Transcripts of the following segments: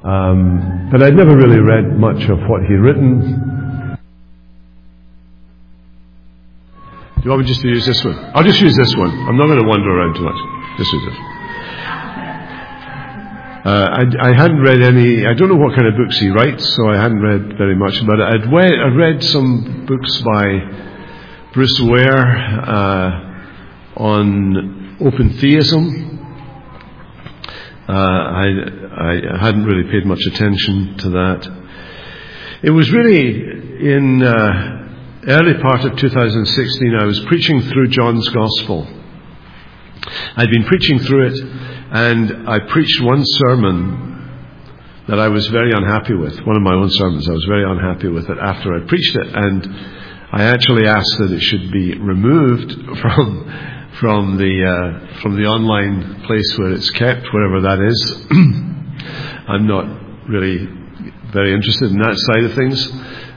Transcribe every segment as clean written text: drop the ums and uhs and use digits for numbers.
But I'd never really read much of what he'd written. Do you want me just to use this one? I'll just use this one. I'm not going to wander around too much. Just use this. I hadn't read any. I don't know what kind of books he writes, so I hadn't read very much about it. I'd read some books by Bruce Ware on open theism. I hadn't really paid much attention to that. It was really in early part of 2016 I was preaching through John's Gospel. I'd been preaching through it, and I preached one sermon that I was very unhappy with. One of my own sermons, I was very unhappy with it after I preached it, and I actually asked that it should be removed from the online place where it's kept, wherever that is. I'm not really very interested in that side of things.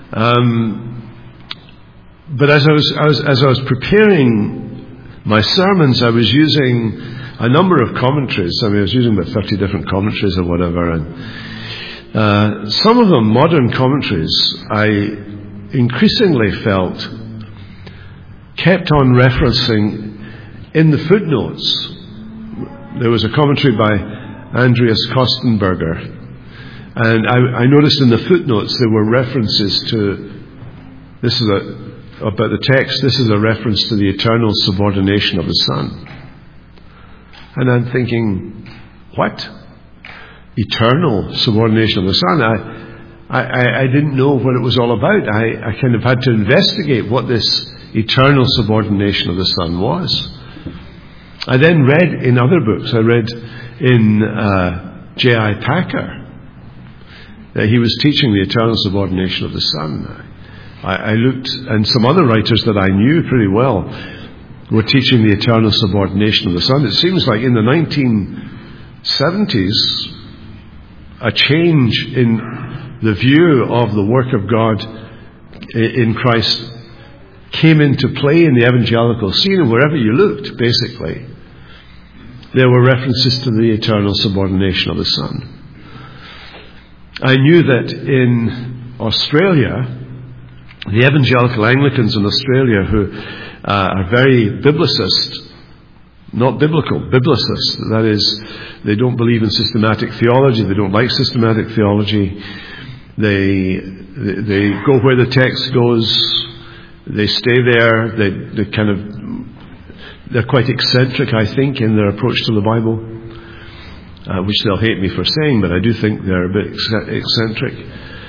But as I was preparing my sermons, I was using a number of commentaries. I was using about 30 different commentaries or whatever, and some of them, modern commentaries, I increasingly felt kept on referencing in the footnotes. There was a commentary by Andreas Kostenberger, and I noticed in the footnotes there were references to, about the text, this is a reference to the eternal subordination of the Son. And I'm thinking, what? Eternal subordination of the Son? I didn't know what it was all about. I kind of had to investigate what this eternal subordination of the Son was. I then read in other books. I read in J.I. Packer that he was teaching the eternal subordination of the Son. I looked, and some other writers that I knew pretty well were teaching the eternal subordination of the Son. It seems like in the 1970s, a change in the view of the work of God in Christ came into play in the evangelical scene, and wherever you looked, basically, there were references to the eternal subordination of the Son. I knew that in Australia, the evangelical Anglicans in Australia, who are very biblicist, not biblical, biblicist, that is, they don't believe in systematic theology, they don't like systematic theology, they go where the text goes, they stay there, they're quite eccentric, I think, in their approach to the Bible, which they'll hate me for saying, but I do think they're a bit eccentric.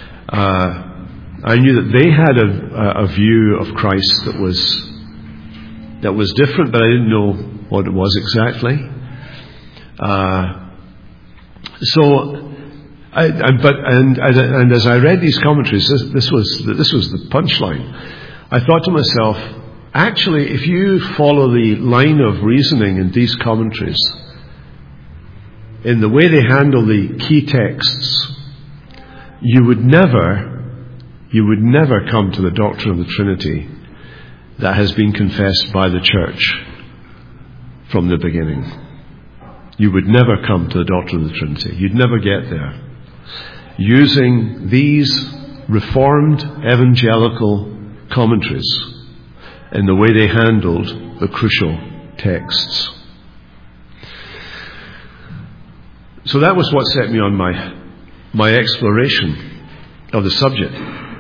I knew that they had a view of Christ that was different, but I didn't know what it was exactly. And as I read these commentaries, this was the punchline. I thought to myself, actually, if you follow the line of reasoning in these commentaries, in the way they handle the key texts, you would never come to the doctrine of the Trinity that has been confessed by the church from the beginning. You would never come to the doctrine of the Trinity. You'd never get there. Using these Reformed evangelical commentaries in the way they handled the crucial texts. So that was what set me on my exploration of the subject.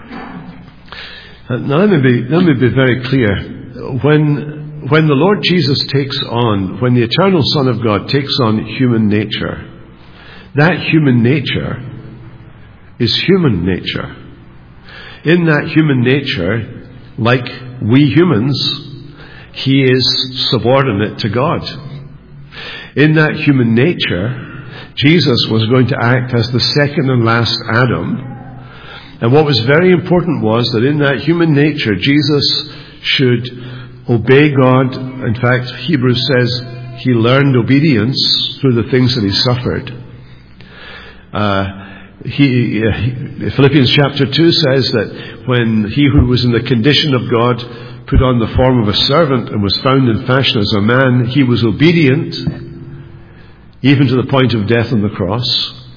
Now let me be very clear. When the Lord Jesus when the eternal Son of God takes on human nature, that human nature is human nature. In that human nature, like we humans, He is subordinate to God. In that human nature, Jesus was going to act as the second and last Adam. And what was very important was that in that human nature, Jesus should obey God. In fact, Hebrews says He learned obedience through the things that He suffered. Philippians chapter 2 says that when He who was in the condition of God put on the form of a servant and was found in fashion as a man, He was obedient even to the point of death on the cross.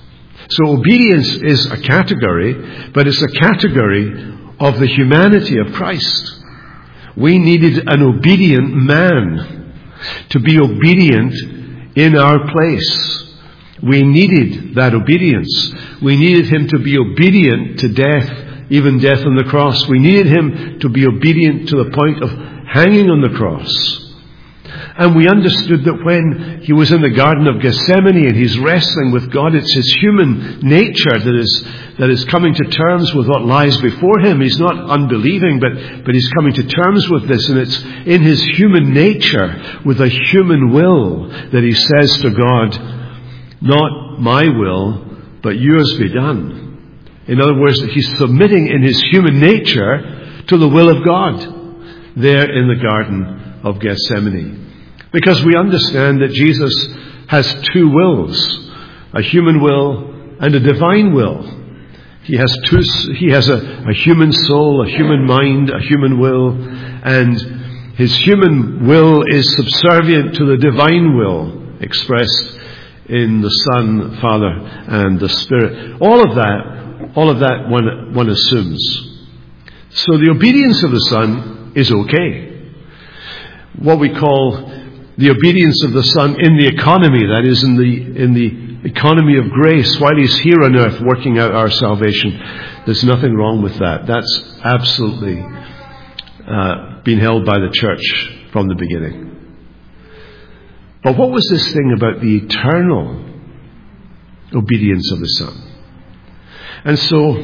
So obedience is a category, but it's a category of the humanity of Christ. We needed an obedient man to be obedient in our place. We needed that obedience. We needed him to be obedient to death, even death on the cross. We needed him to be obedient to the point of hanging on the cross. And we understood that when he was in the Garden of Gethsemane and he's wrestling with God, it's his human nature that is coming to terms with what lies before him. He's not unbelieving, but he's coming to terms with this. And it's in his human nature, with a human will, that he says to God, "Not my will, but yours be done." In other words, he's submitting in his human nature to the will of God there in the Garden of Gethsemane. Because we understand that Jesus has two wills, a human will and a divine will. He has a human soul, a human mind, a human will, and his human will is subservient to the divine will expressed in the Son, Father, and the Spirit. All of that one assumes. So the obedience of the Son is okay. What we call the obedience of the Son in the economy, that is in the economy of grace, while he's here on earth working out our salvation, there's nothing wrong with that. That's absolutely been held by the church from the beginning. But what was this thing about the eternal obedience of the Son? And so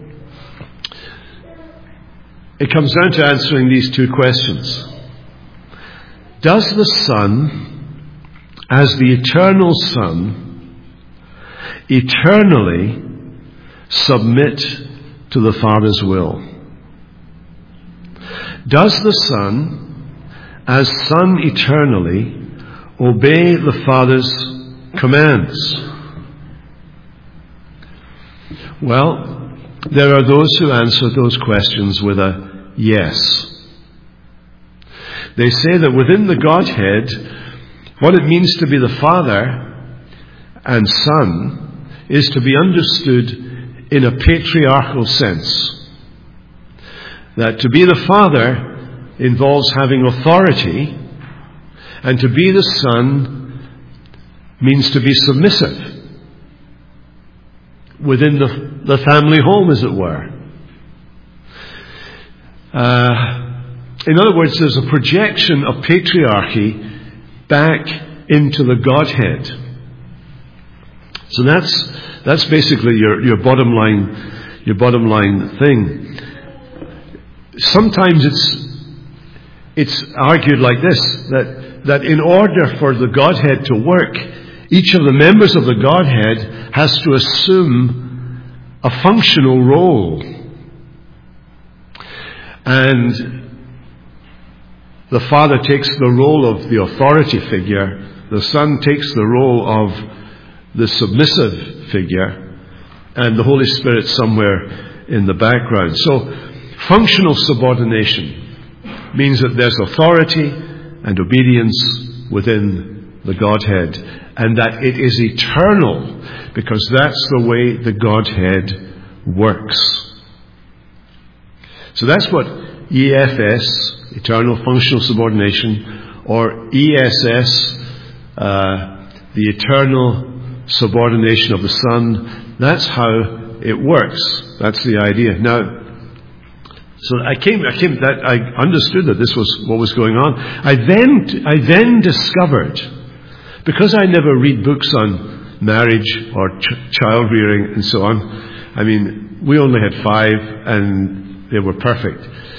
it comes down to answering these two questions. Does the Son, as the eternal Son, eternally submit to the Father's will? Does the Son, as Son eternally, obey the Father's commands? Well, there are those who answer those questions with a yes. They say that within the Godhead, what it means to be the Father and Son is to be understood in a patriarchal sense. That to be the Father involves having authority, and to be the Son means to be submissive within the family home, as it were. In other words, there's a projection of patriarchy back into the Godhead. So that's basically your bottom line thing. Sometimes it's argued like this, that in order for the Godhead to work, each of the members of the Godhead has to assume a functional role. And the Father takes the role of the authority figure, the Son takes the role of the submissive figure, and the Holy Spirit somewhere in the background. So, functional subordination means that there's authority and obedience within the Godhead, and that it is eternal, because that's the way the Godhead works. So that's what EFS, eternal functional subordination, or ESS, the eternal subordination of the Son, that's how it works. That's the idea. Now, so I understood that this was what was going on. I then discovered, because I never read books on marriage or child rearing and so on. I mean, we only had 5 and they were perfect.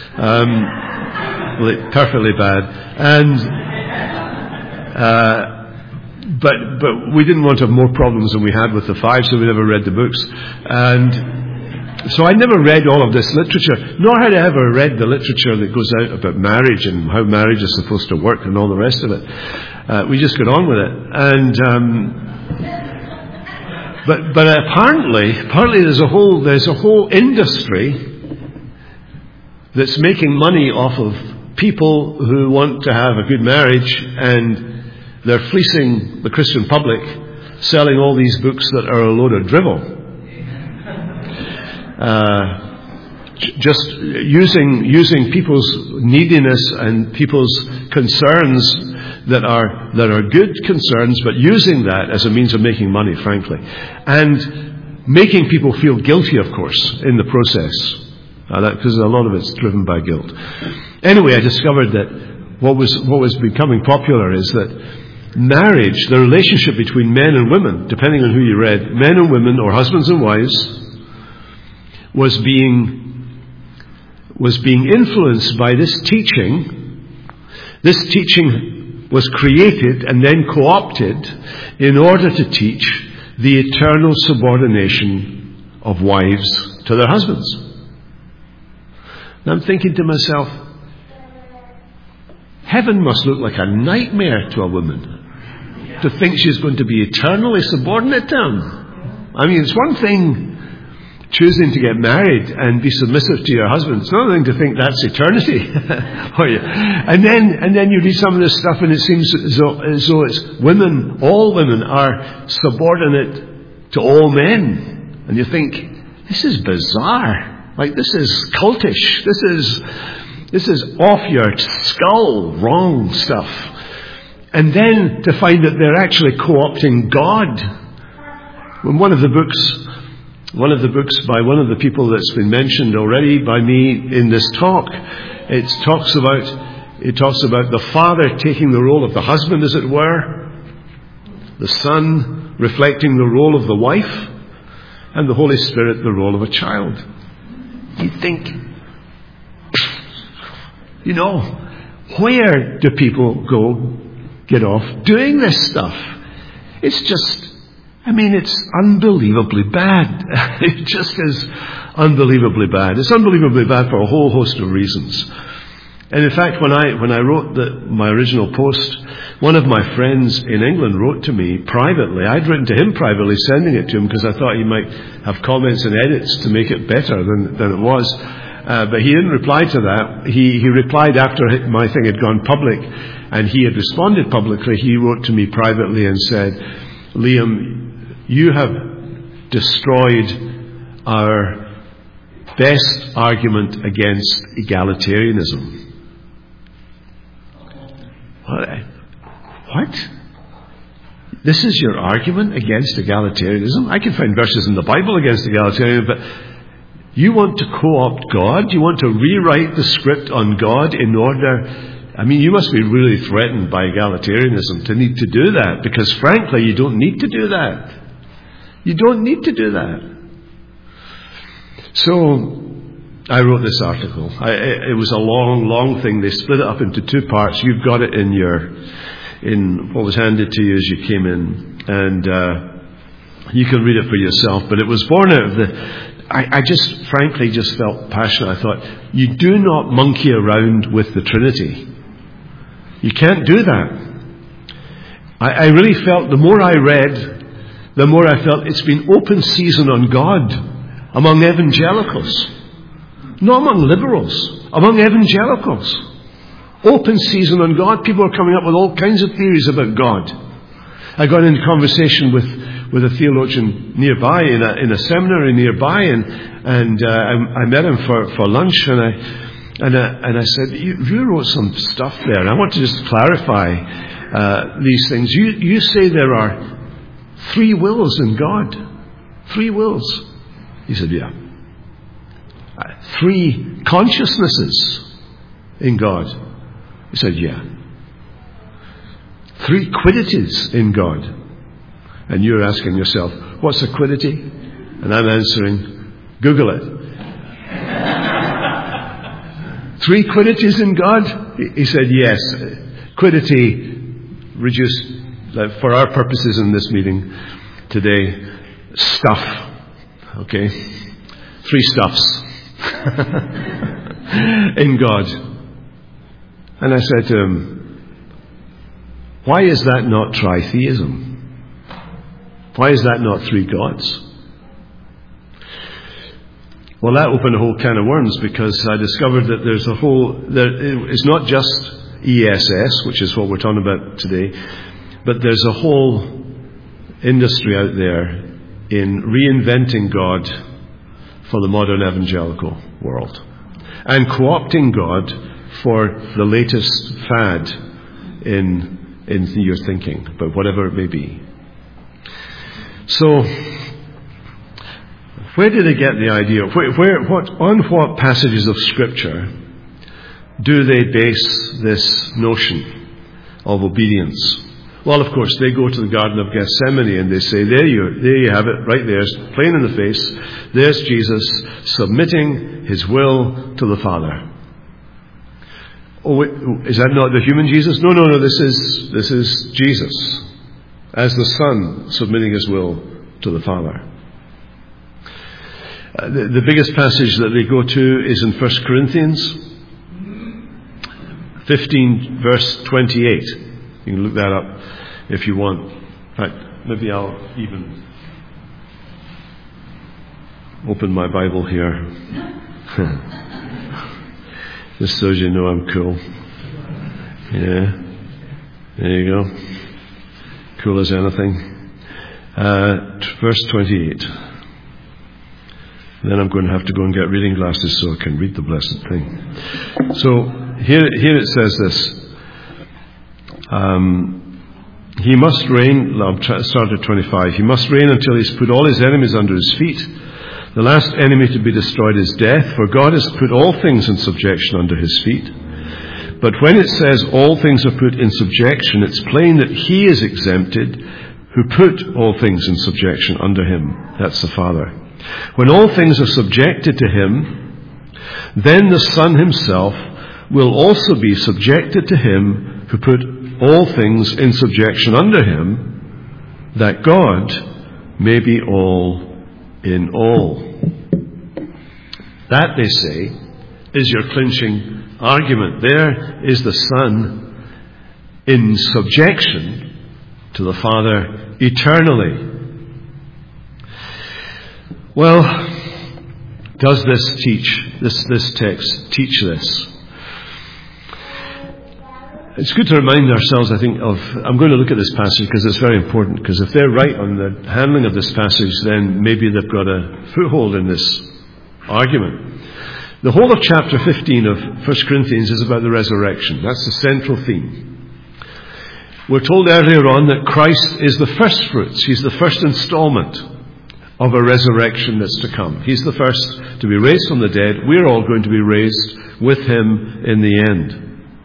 Perfectly bad. And but we didn't want to have more problems than we had with the 5, so we never read the books. And so I never read all of this literature, nor had I ever read the literature that goes out about marriage and how marriage is supposed to work and all the rest of it. We just got on with it. And but apparently there's a whole industry that's making money off of people who want to have a good marriage, and they're fleecing the Christian public selling all these books that are a load of drivel. Just using people's neediness and people's concerns that are good concerns, but using that as a means of making money, frankly, and making people feel guilty, of course, in the process, because a lot of it's driven by guilt. Anyway, I discovered that what was becoming popular is that marriage, the relationship between men and women, depending on who you read, men and women or husbands and wives, was being influenced by this teaching. This teaching was created and then co-opted in order to teach the eternal subordination of wives to their husbands. And I'm thinking to myself, heaven must look like a nightmare to a woman to think she's going to be eternally subordinate to him. I mean, it's one thing choosing to get married and be submissive to your husband. It's another thing to think that's eternity. And then you read some of this stuff and it seems as though it's women, all women are subordinate to all men. And you think, this is bizarre. Like, this is cultish. This is off your skull, wrong stuff. And then to find that they're actually co-opting God. When one of the books by one of the people that's been mentioned already by me in this talk, it talks about the father taking the role of the husband, as it were, the son reflecting the role of the wife, and the Holy Spirit the role of a child. You think, where do people get off doing this stuff? It's just, it's unbelievably bad. It just is unbelievably bad. It's unbelievably bad for a whole host of reasons. And in fact, when I wrote my original post, one of my friends in England wrote to me privately. I'd written to him privately, sending it to him because I thought he might have comments and edits to make it better than it was. But he didn't reply to that. He replied after my thing had gone public, and he had responded publicly. He wrote to me privately and said, Liam, you have destroyed our best argument against egalitarianism. What? This is your argument against egalitarianism? I can find verses in the Bible against egalitarianism, but you want to co-opt God? You want to rewrite the script on God in order... you must be really threatened by egalitarianism to need to do that, because frankly, you don't need to do that. You don't need to do that. So, I wrote this article. It was a long thing. They split it up into two parts. You've got it in what was handed to you as you came in, and you can read it for yourself. But it was born out of I just frankly just felt passionate. I thought, you do not monkey around with the Trinity. You can't do that. I really felt, the more I read, the more I felt it's been open season on God among evangelicals. Not among liberals, among evangelicals. Open season on God. People are coming up with all kinds of theories about God. I got into conversation with a theologian nearby, in a seminary nearby, and I met him for lunch, and I said, you wrote some stuff there, and I want to just clarify these things. You say there are 3 wills in God. 3 wills. He said, yeah. 3 consciousnesses in God. He said, yeah. 3 quiddities in God. And you're asking yourself, what's a quiddity? And I'm answering, Google it. 3 quiddities in God? He said, yes. Quiddity, reduced, for our purposes in this meeting today, stuff. Okay? 3 stuffs. In God. And I said to him, why is that not tritheism? Why is that not 3 gods? Well, that opened a whole can of worms, because I discovered that it's not just ESS, which is what we're talking about today, but there's a whole industry out there in reinventing God for the modern evangelical world and co-opting God for the latest fad in your thinking, but whatever it may be. So, where do they get the idea? On what passages of Scripture do they base this notion of obedience? Well, of course, they go to the Garden of Gethsemane and they say, there you have it, right there, plain in the face. There's Jesus submitting his will to the Father. Oh, is that not the human Jesus? No. This is Jesus as the Son submitting his will to the Father. The biggest passage that they go to is in 1 Corinthians 15, verse 28. You can look that up if you want. In fact, maybe I'll even open my Bible here. Just so you know I'm cool. Yeah. There you go. Cool as anything. Verse 28. Then I'm going to have to go and get reading glasses so I can read the blessed thing. So here it says this. He must reign, I'll start at 25. He must reign until he's put all his enemies under his feet. The last enemy to be destroyed is death, for God has put all things in subjection under his feet. But when it says all things are put in subjection, it's plain that he is exempted who put all things in subjection under him. That's the Father. When all things are subjected to him, then the Son himself will also be subjected to him who put all things in subjection under him, that God may be all in all. That, they say, is your clinching argument. There is the Son in subjection to the Father eternally. Well, does this text teach this? It's good to remind ourselves, I think, I'm going to look at this passage because it's very important, because if they're right on the handling of this passage, then maybe they've got a foothold in this argument. The whole of chapter 15 of 1 Corinthians is about the resurrection. That's the central theme. We're told earlier on that Christ is the first fruits. He's the first installment of a resurrection that's to come. He's the first to be raised from the dead. We're all going to be raised with him in the end.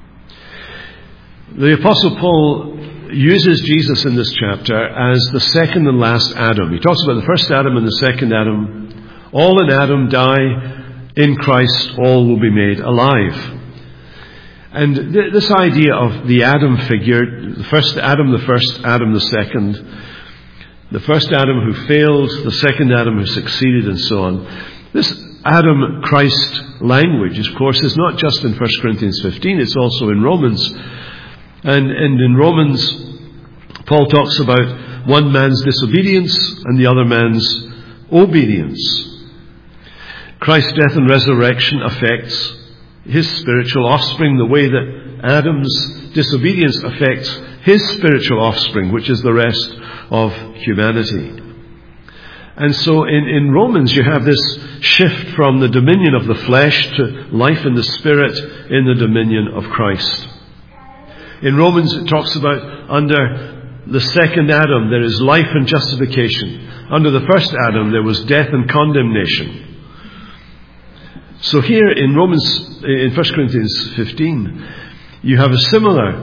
The Apostle Paul uses Jesus in this chapter as the second and last Adam. He talks about the first Adam and the second Adam. All in Adam die. In Christ, all will be made alive. And this idea of the Adam figure, the first Adam, the second, the first Adam who failed, the second Adam who succeeded, and so on. This Adam-Christ language, of course, is not just in 1 Corinthians 15, it's also in Romans. And in Romans, Paul talks about one man's disobedience and the other man's obedience. Christ's death and resurrection affects his spiritual offspring the way that Adam's disobedience affects his spiritual offspring, which is the rest of humanity. And so in Romans you have this shift from the dominion of the flesh to life in the spirit in the dominion of Christ. In Romans it talks about under the second Adam there is life and justification. Under the first Adam there was death and condemnation. So here in in 1 Corinthians 15, you have a similar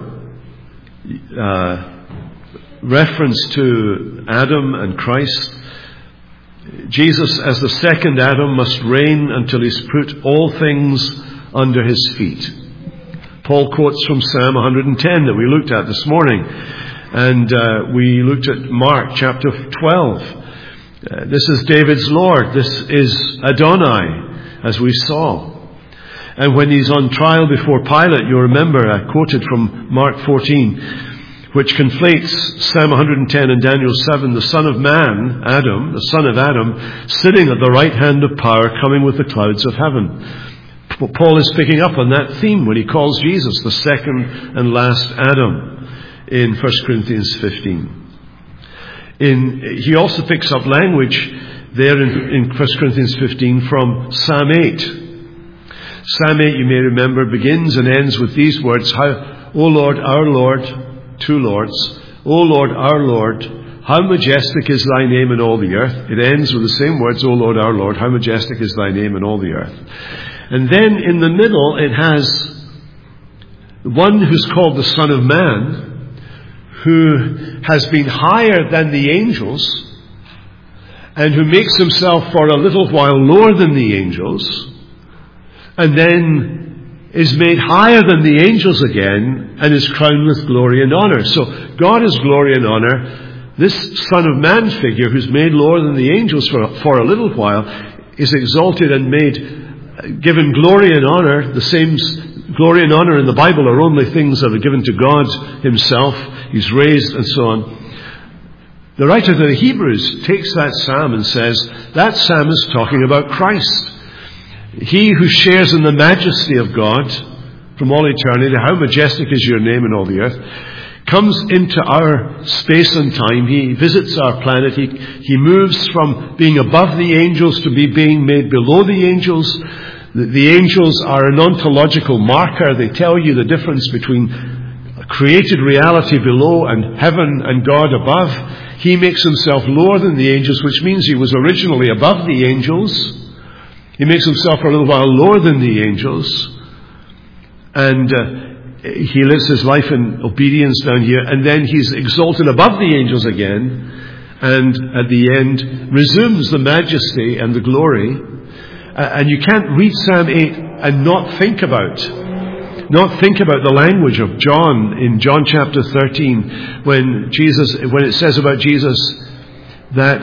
reference to Adam and Christ. Jesus, as the second Adam, must reign until he's put all things under his feet. Paul quotes from Psalm 110 that we looked at this morning. And we looked at Mark chapter 12. This is David's Lord. This is Adonai, as we saw. And when he's on trial before Pilate, you remember I quoted from Mark 14, which conflates Psalm 110 and Daniel 7, the Son of Man, Adam, the Son of Adam, sitting at the right hand of power, coming with the clouds of heaven. Paul is picking up on that theme when he calls Jesus the second and last Adam in 1 Corinthians 15. He also picks up language there in 1 Corinthians 15 from Psalm 8. Psalm 8, you may remember, begins and ends with these words, O Lord, our Lord, two Lords, O Lord, our Lord, how majestic is thy name in all the earth. It ends with the same words, O Lord, our Lord, how majestic is thy name in all the earth. And then in the middle it has one who's called the Son of Man, who has been higher than the angels, and who makes himself for a little while lower than the angels, and then is made higher than the angels again, and is crowned with glory and honor. So God is glory and honor. This Son of Man figure, who's made lower than the angels for a little while, is exalted and given glory and honor. The same glory and honor in the Bible are only things that are given to God himself. He's raised and so on. The writer to the Hebrews takes that psalm and says, that psalm is talking about Christ. He who shares in the majesty of God from all eternity, how majestic is your name in all the earth, comes into our space and time. He visits our planet. He moves from being above the angels to being made below the angels. The angels are an ontological marker. They tell you the difference between created reality below and heaven and God above. He makes himself lower than the angels, which means he was originally above the angels. He makes himself for a little while lower than the angels. And he lives his life in obedience down here. And then he's exalted above the angels again. And at the end, resumes the majesty and the glory. And you can't read Psalm 8 and not think about the language of John in John chapter 13, when it says about Jesus that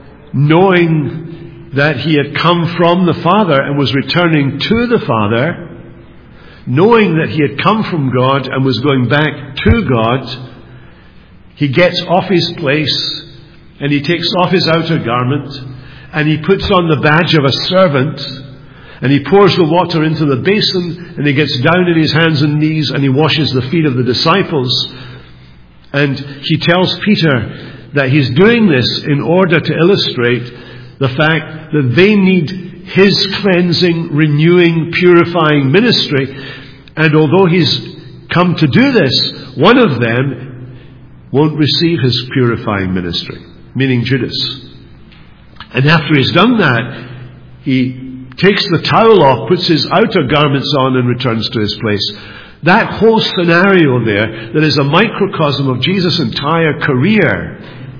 knowing that he had come from the Father and was returning to the Father, knowing that he had come from God and was going back to God, he gets off his place and he takes off his outer garment and he puts on the badge of a servant. And he pours the water into the basin, and he gets down on his hands and knees, and he washes the feet of the disciples. And he tells Peter that he's doing this in order to illustrate the fact that they need his cleansing, renewing, purifying ministry. And although he's come to do this, one of them won't receive his purifying ministry, meaning Judas. And after he's done that, he takes the towel off, puts his outer garments on, and returns to his place. That whole scenario there, that is a microcosm of Jesus' entire career,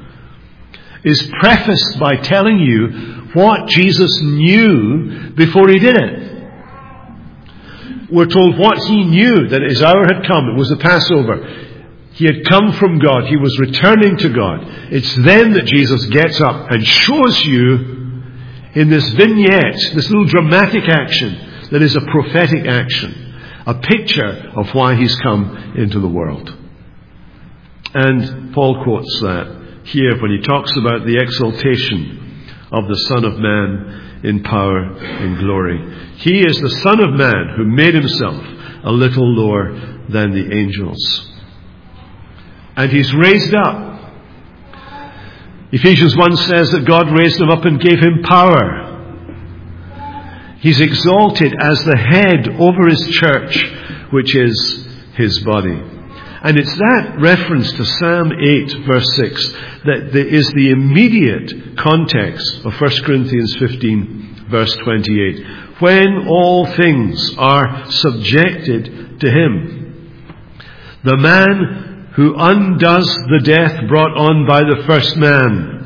is prefaced by telling you what Jesus knew before he did it. We're told what he knew, that his hour had come. It was the Passover. He had come from God. He was returning to God. It's then that Jesus gets up and shows you in this vignette, this little dramatic action that is a prophetic action, a picture of why he's come into the world. And Paul quotes that here when he talks about the exaltation of the Son of Man in power and glory. He is the Son of Man who made himself a little lower than the angels. And he's raised up. Ephesians 1 says that God raised him up and gave him power. He's exalted as the head over his church, which is his body. And it's that reference to Psalm 8 verse 6 that is the immediate context of 1 Corinthians 15 verse 28. When all things are subjected to him, the man who undoes the death brought on by the first man,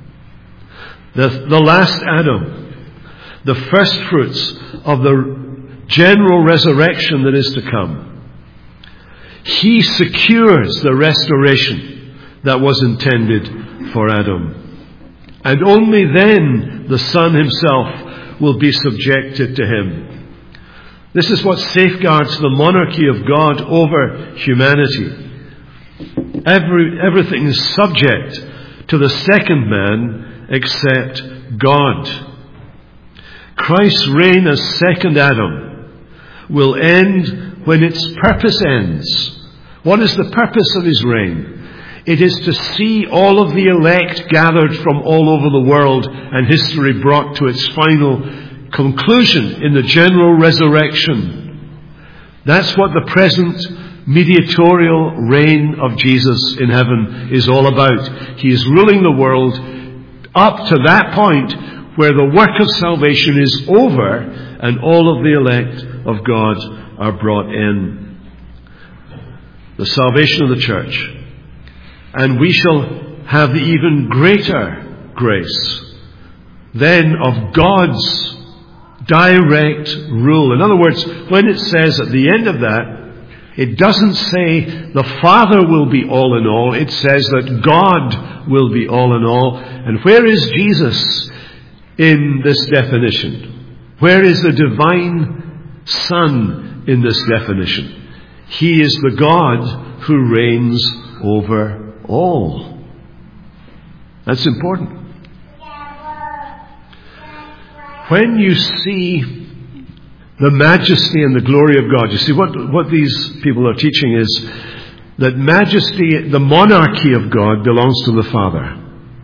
the last Adam, the first fruits of the general resurrection that is to come. He secures the restoration that was intended for Adam. And only then the Son himself will be subjected to him. This is what safeguards the monarchy of God over humanity. Everything is subject to the second man except God. Christ's reign as second Adam will end when its purpose ends. What is the purpose of his reign? It is to see all of the elect gathered from all over the world and history brought to its final conclusion in the general resurrection. That's what the present mediatorial reign of Jesus in heaven is all about. He is ruling the world up to that point where the work of salvation is over and all of the elect of God are brought in. The salvation of the church. And we shall have the even greater grace then of God's direct rule. In other words, when it says at the end of that, it doesn't say the Father will be all in all. It says that God will be all in all. And where is Jesus in this definition? Where is the divine Son in this definition? He is the God who reigns over all. That's important. When you see the majesty and the glory of God, you see what these people are teaching is that majesty, the monarchy of God belongs to the Father.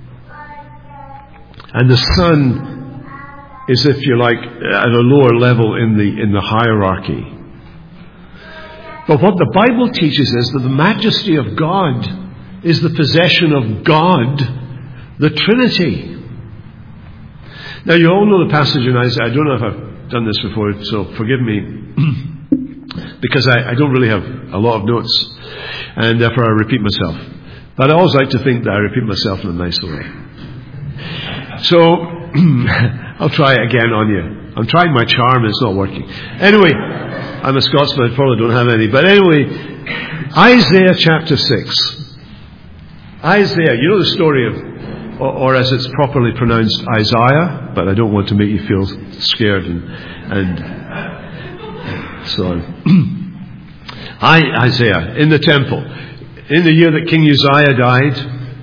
And the Son is, if you like, at a lower level in the hierarchy. But what the Bible teaches is that the majesty of God is the possession of God, the Trinity. Now you all know the passage in Isaiah. I don't know if I've done this before, so forgive me, because I don't really have a lot of notes, and therefore I repeat myself. But I always like to think that I repeat myself in a nice way. So, I'll try it again on you. I'm trying my charm, it's not working. Anyway, I'm a Scotsman, I probably don't have any. But anyway, Isaiah chapter 6. Isaiah, you know the story of, or as it's properly pronounced, Isaiah, but I don't want to make you feel scared and so on. Isaiah, in the temple, in the year that King Uzziah died,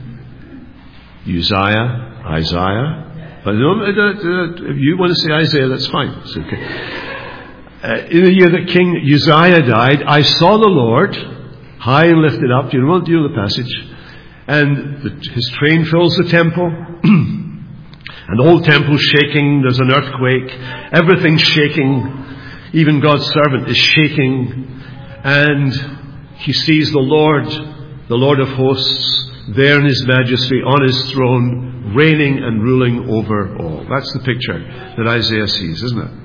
Isaiah, but if you want to say Isaiah, that's fine. It's okay. In the year that King Uzziah died, I saw the Lord high and lifted up. Do you know the passage? And his train fills the temple. And the whole temple's shaking. There's an earthquake. Everything's shaking. Even God's servant is shaking. And he sees the Lord of hosts, there in his majesty, on his throne, reigning and ruling over all. That's the picture that Isaiah sees, isn't it?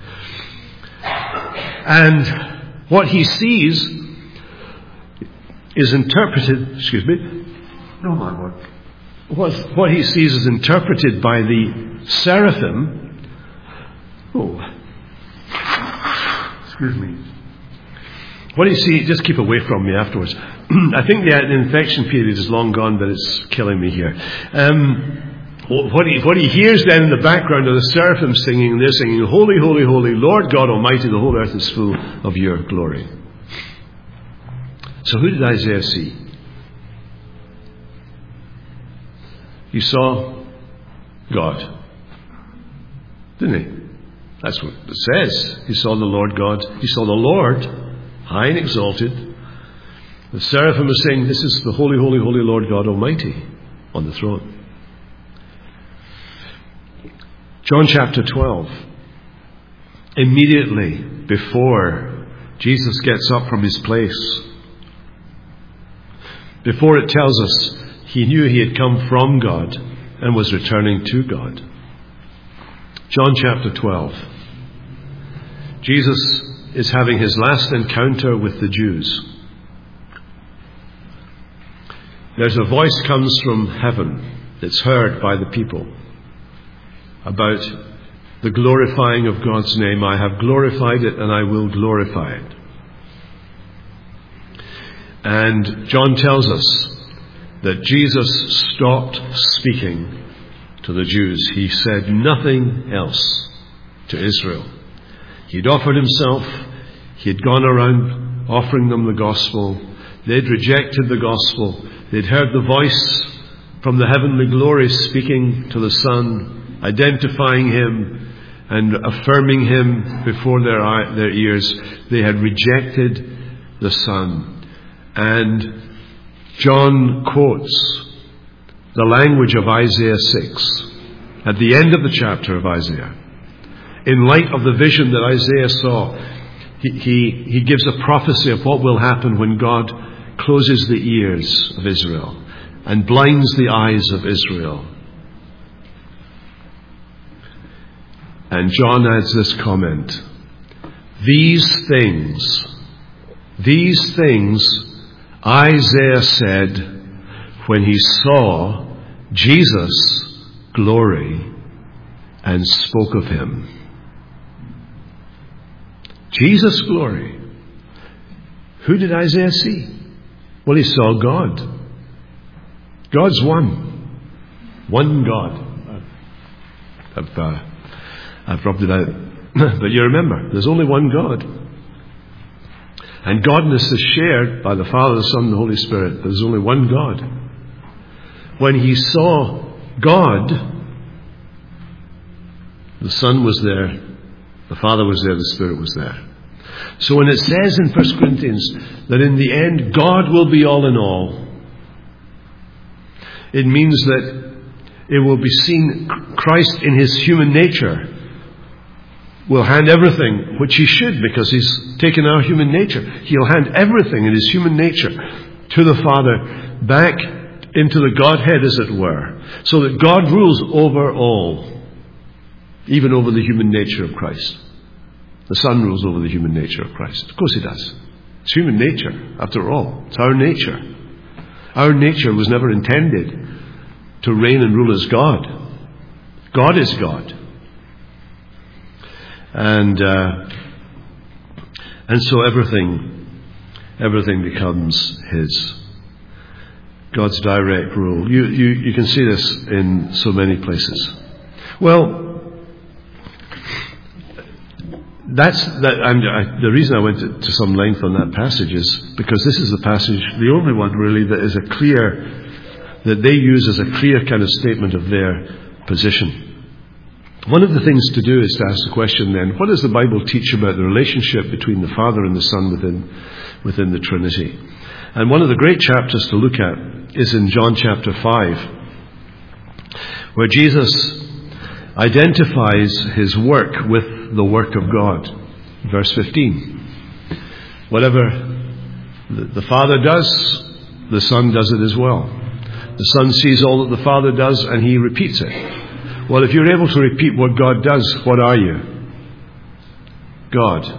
And what he sees is interpreted, no, my word. What he sees is interpreted by the seraphim. What do you see? Just keep away from me afterwards. I think the infection period is long gone, but it's killing me here. What he hears then in the background are the seraphim singing, and they're singing, Holy, holy, holy, Lord God Almighty, the whole earth is full of your glory. So who did Isaiah see? He saw God, didn't he? That's what it says. He saw the Lord God. He saw the Lord, high and exalted. The seraphim are saying, this is the holy, holy, holy Lord God Almighty on the throne. John chapter 12. Immediately before Jesus gets up from his place, before it tells us he knew he had come from God and was returning to God. John chapter 12. Jesus is having his last encounter with the Jews. There's a voice comes from heaven that's heard by the people about the glorifying of God's name. I have glorified it and I will glorify it. And John tells us that Jesus stopped speaking to the Jews. He said nothing else to Israel. He'd offered himself. He had gone around offering them the gospel. They'd rejected the gospel. They'd heard the voice from the heavenly glory speaking to the Son, identifying him and affirming him before their ears. They had rejected the Son. And John quotes the language of Isaiah 6 at the end of the chapter of Isaiah. In light of the vision that Isaiah saw, he gives a prophecy of what will happen when God closes the ears of Israel and blinds the eyes of Israel. And John adds this comment: These things Isaiah said when he saw Jesus' glory and spoke of him. Jesus' glory. Who did Isaiah see? Well, he saw God. God's one. One God. I've rubbed it out. But you remember, there's only one God. And Godness is shared by the Father, the Son, and the Holy Spirit. There's only one God. When he saw God, the Son was there, the Father was there, the Spirit was there. So when it says in 1 Corinthians that in the end God will be all in all, it means that it will be seen Christ in his human nature will hand everything, which he should, because he's taken our human nature. He'll hand everything in his human nature to the Father, back into the Godhead, as it were, so that God rules over all, even over the human nature of Christ. The Son rules over the human nature of Christ. Of course he does. It's human nature, after all. It's our nature. Our nature was never intended to reign and rule as God. God is God. And so everything becomes his. God's direct rule. You can see this in so many places. Well, the reason I went to some length on that passage is because this is the passage, the only one really that they use as a clear kind of statement of their position. One of the things to do is to ask the question then, what does the Bible teach about the relationship between the Father and the Son within the Trinity? And one of the great chapters to look at is in John chapter 5, where Jesus identifies his work with the work of God. Verse 15. Whatever the Father does, the Son does it as well. The Son sees all that the Father does and he repeats it. Well, if you're able to repeat what God does, what are you? God.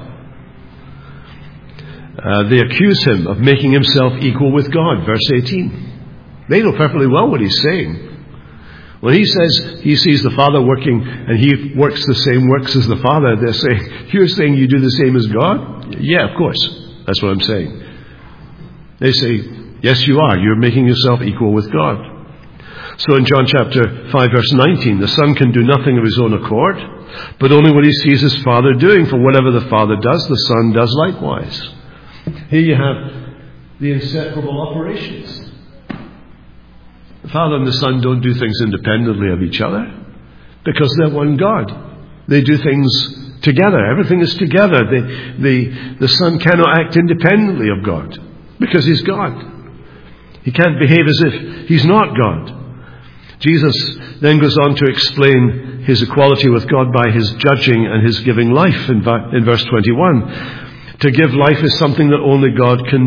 They accuse him of making himself equal with God. Verse 18. They know perfectly well what he's saying. When he says he sees the Father working and he works the same works as the Father, they're saying, you're saying you do the same as God? Yeah, of course. That's what I'm saying. They say, yes, you are. You're making yourself equal with God. So in John chapter 5 verse 19, the Son can do nothing of his own accord, but only what he sees his Father doing. For whatever the Father does, the Son does likewise. Here you have the inseparable operations. The Father and the Son don't do things independently of each other because they're one God. They do things together. Everything is together. The Son cannot act independently of God because he's God. He can't behave as if he's not God. Jesus then goes on to explain his equality with God by his judging and his giving life in verse 21. To give life is something that only God can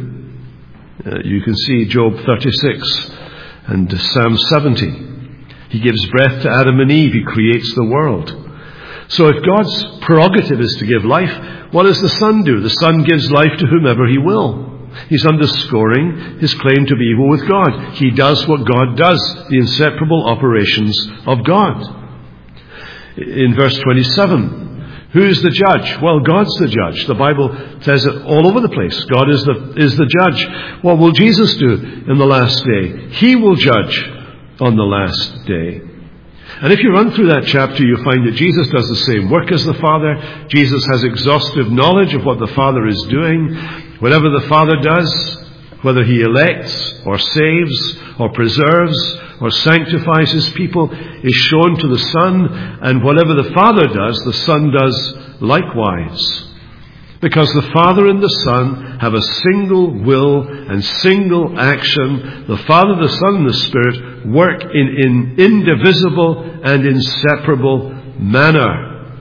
do. You can see Job 36 and Psalm 70. He gives breath to Adam and Eve. He creates the world. So if God's prerogative is to give life, what does the Son do? The Son gives life to whomever he will. He's underscoring his claim to be equal with God. He does what God does, the inseparable operations of God. In verse 27, who is the judge? Well, God's the judge. The Bible says it all over the place. God is the judge. What will Jesus do in the last day? He will judge on the last day. And if you run through that chapter, you'll find that Jesus does the same work as the Father. Jesus has exhaustive knowledge of what the Father is doing. Whatever the Father does, whether he elects or saves or preserves or sanctifies his people, is shown to the Son. And whatever the Father does, the Son does likewise. Because the Father and the Son have a single will and single action. The Father, the Son, and the Spirit work in an indivisible and inseparable manner.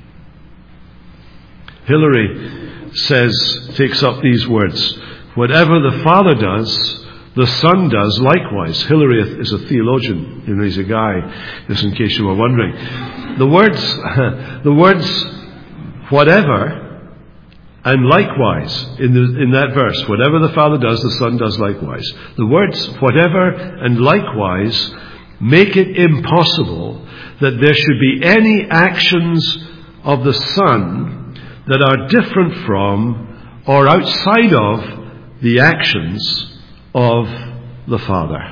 Hilary takes up these words. Whatever the Father does, the Son does likewise. Hilary is a theologian. He's a guy, just in case you were wondering. The words whatever and likewise in that verse, whatever the Father does, the Son does likewise. The words whatever and likewise make it impossible that there should be any actions of the Son that are different from or outside of the actions of the Father.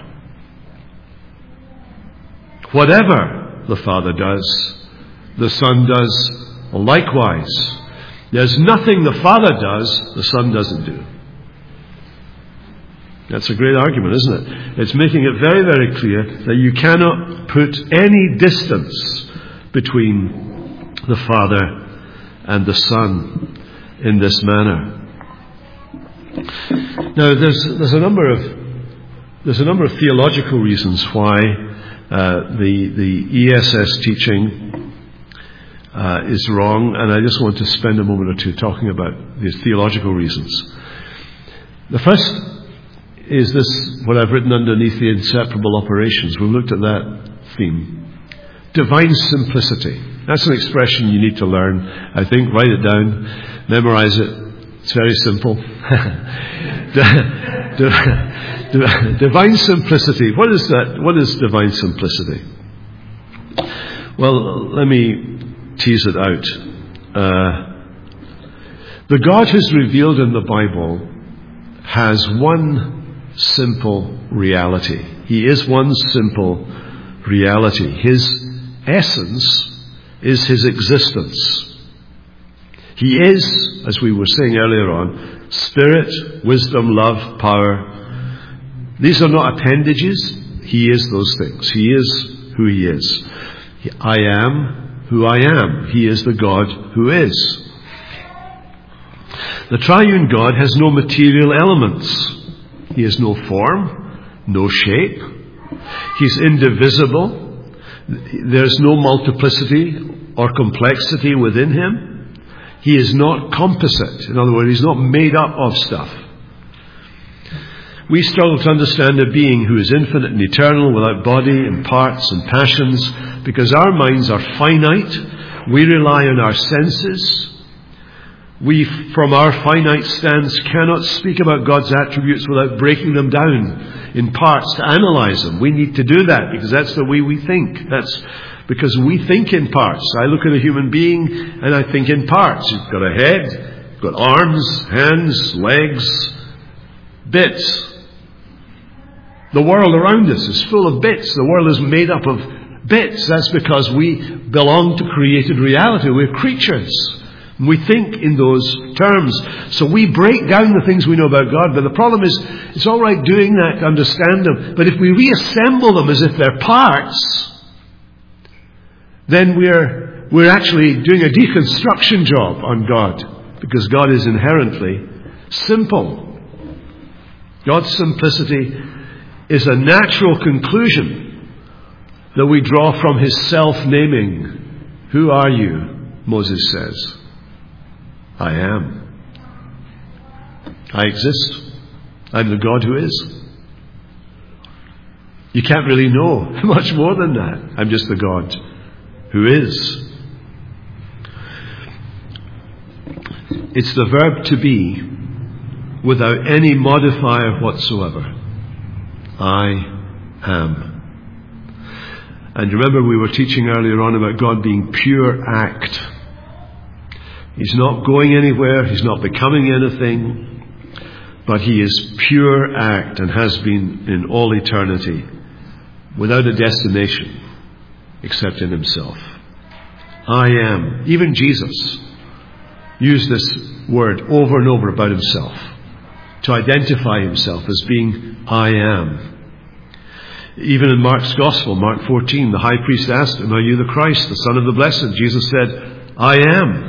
Whatever the Father does, the Son does likewise. There's nothing the Father does, the Son doesn't do. That's a great argument, isn't it? It's making it very, very clear that you cannot put any distance between the Father and the Son in this manner. Now, there's a number of theological reasons why the ESS teaching is wrong, and I just want to spend a moment or two talking about the theological reasons. The first is this, what I've written underneath the inseparable operations. We've looked at that theme. Divine simplicity. That's an expression you need to learn. I think, write it down, memorize it. It's very simple. Divine simplicity. What is that? What is divine simplicity? Well, let me tease it out. The God who's revealed in the Bible has one simple reality. He is one simple reality. His essence is his existence. He is, as we were saying earlier on, spirit, wisdom, love, power. These are not appendages. He is those things. He is who he is. I am who I am. He is the God who is. The triune God has no material elements. He has no form, no shape. He's indivisible. There's no multiplicity or complexity within him. He is not composite. In other words, he's not made up of stuff. We struggle to understand a being who is infinite and eternal, without body and parts and passions, because our minds are finite. We rely on our senses. We, from our finite stance, cannot speak about God's attributes without breaking them down in parts to analyze them. We need to do that because that's the way we think. That's because we think in parts. I look at a human being and I think in parts. You've got a head, you've got arms, hands, legs, bits. The world around us is full of bits. The world is made up of bits. That's because we belong to created reality. We're creatures. We think in those terms. So we break down the things we know about God. But the problem is, it's all right doing that to understand them. But if we reassemble them as if they're parts, then we're actually doing a deconstruction job on God. Because God is inherently simple. God's simplicity is a natural conclusion that we draw from his self-naming. Who are you? Moses says. I am. I exist. I'm the God who is. You can't really know much more than that. I'm just the God who is. It's the verb to be without any modifier whatsoever. I am. And remember, we were teaching earlier on about God being pure act. He's not going anywhere. He's not becoming anything. But he is pure act and has been in all eternity without a destination except in himself. I am. Even Jesus used this word over and over about himself to identify himself as being I am. Even in Mark's Gospel, Mark 14, the high priest asked him, are you the Christ, the Son of the Blessed? Jesus said, I am.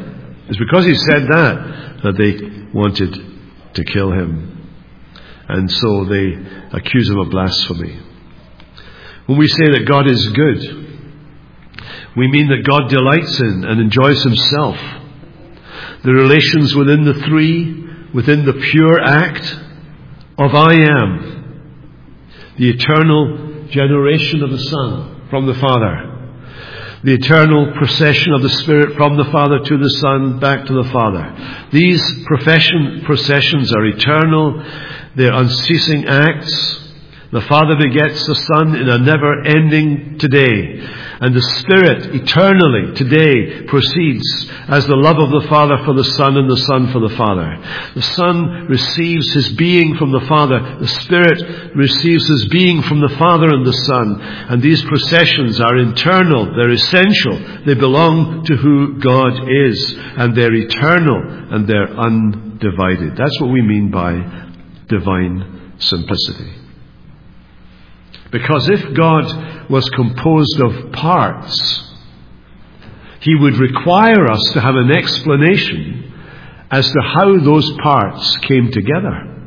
It's because he said that they wanted to kill him. And so they accuse him of blasphemy. When we say that God is good, we mean that God delights in and enjoys himself. The relations within the three, within the pure act of I am. The eternal generation of the Son from the Father. The eternal procession of the Spirit from the Father to the Son, back to the Father. These processions are eternal. They're unceasing acts. The Father begets the Son in a never-ending today. And the Spirit eternally today proceeds as the love of the Father for the Son and the Son for the Father. The Son receives his being from the Father. The Spirit receives his being from the Father and the Son. And these processions are internal. They're essential. They belong to who God is. And they're eternal and they're undivided. That's what we mean by divine simplicity. Because if God was composed of parts, he would require us to have an explanation as to how those parts came together.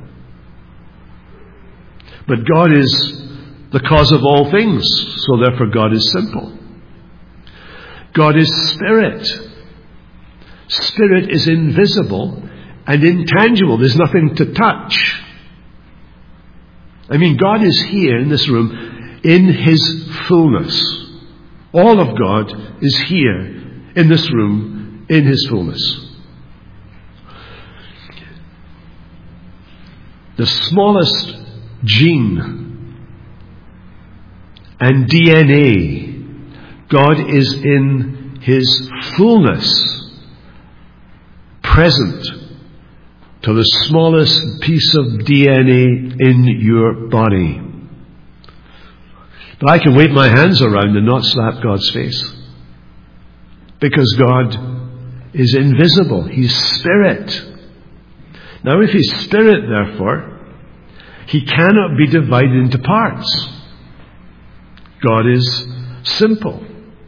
But God is the cause of all things, so therefore God is simple. God is spirit. Spirit is invisible and intangible. There's nothing to touch. I mean, God is here in this room in his fullness. All of God is here in this room in his fullness. The smallest gene and DNA, God is in his fullness, present to the smallest piece of DNA in your body. But I can wave my hands around and not slap God's face. Because God is invisible. He's spirit. Now if he's spirit, therefore, he cannot be divided into parts. God is simple.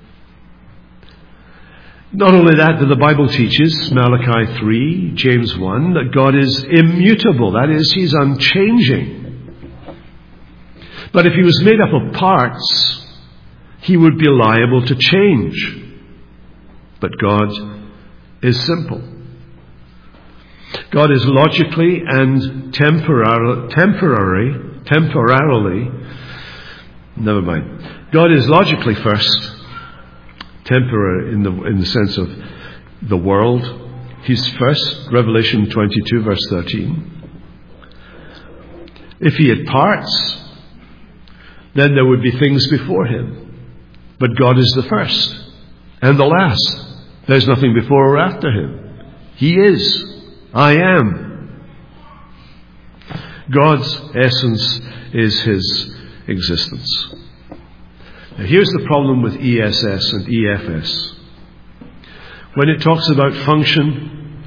Not only that, but the Bible teaches, Malachi 3, James 1, that God is immutable. That is, he's unchanging. But if he was made up of parts, he would be liable to change. But God is simple. God is logically and temporarily, never mind. God is logically first. Temporary in the sense of the world. He's first, Revelation 22 verse 13. If he had parts, then there would be things before him. But God is the first and the last. There's nothing before or after him. He is. I am. God's essence is his existence. Now here's the problem with ESS and EFS. When it talks about function,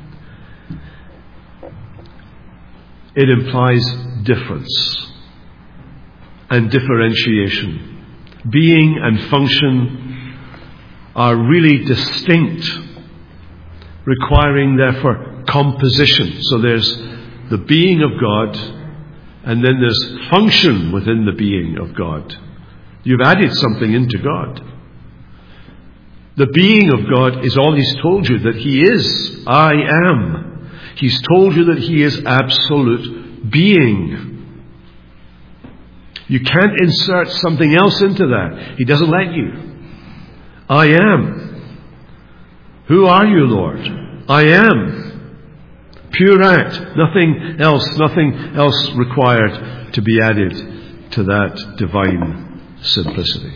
it implies difference and differentiation. Being and function are really distinct, requiring therefore composition. So there's the being of God, and then there's function within the being of God. You've added something into God. The being of God is all he's told you that he is. I am. He's told you that he is absolute being. You can't insert something else into that. He doesn't let you. I am. Who are you, Lord? I am. Pure act. Nothing else required to be added to that divine simplicity.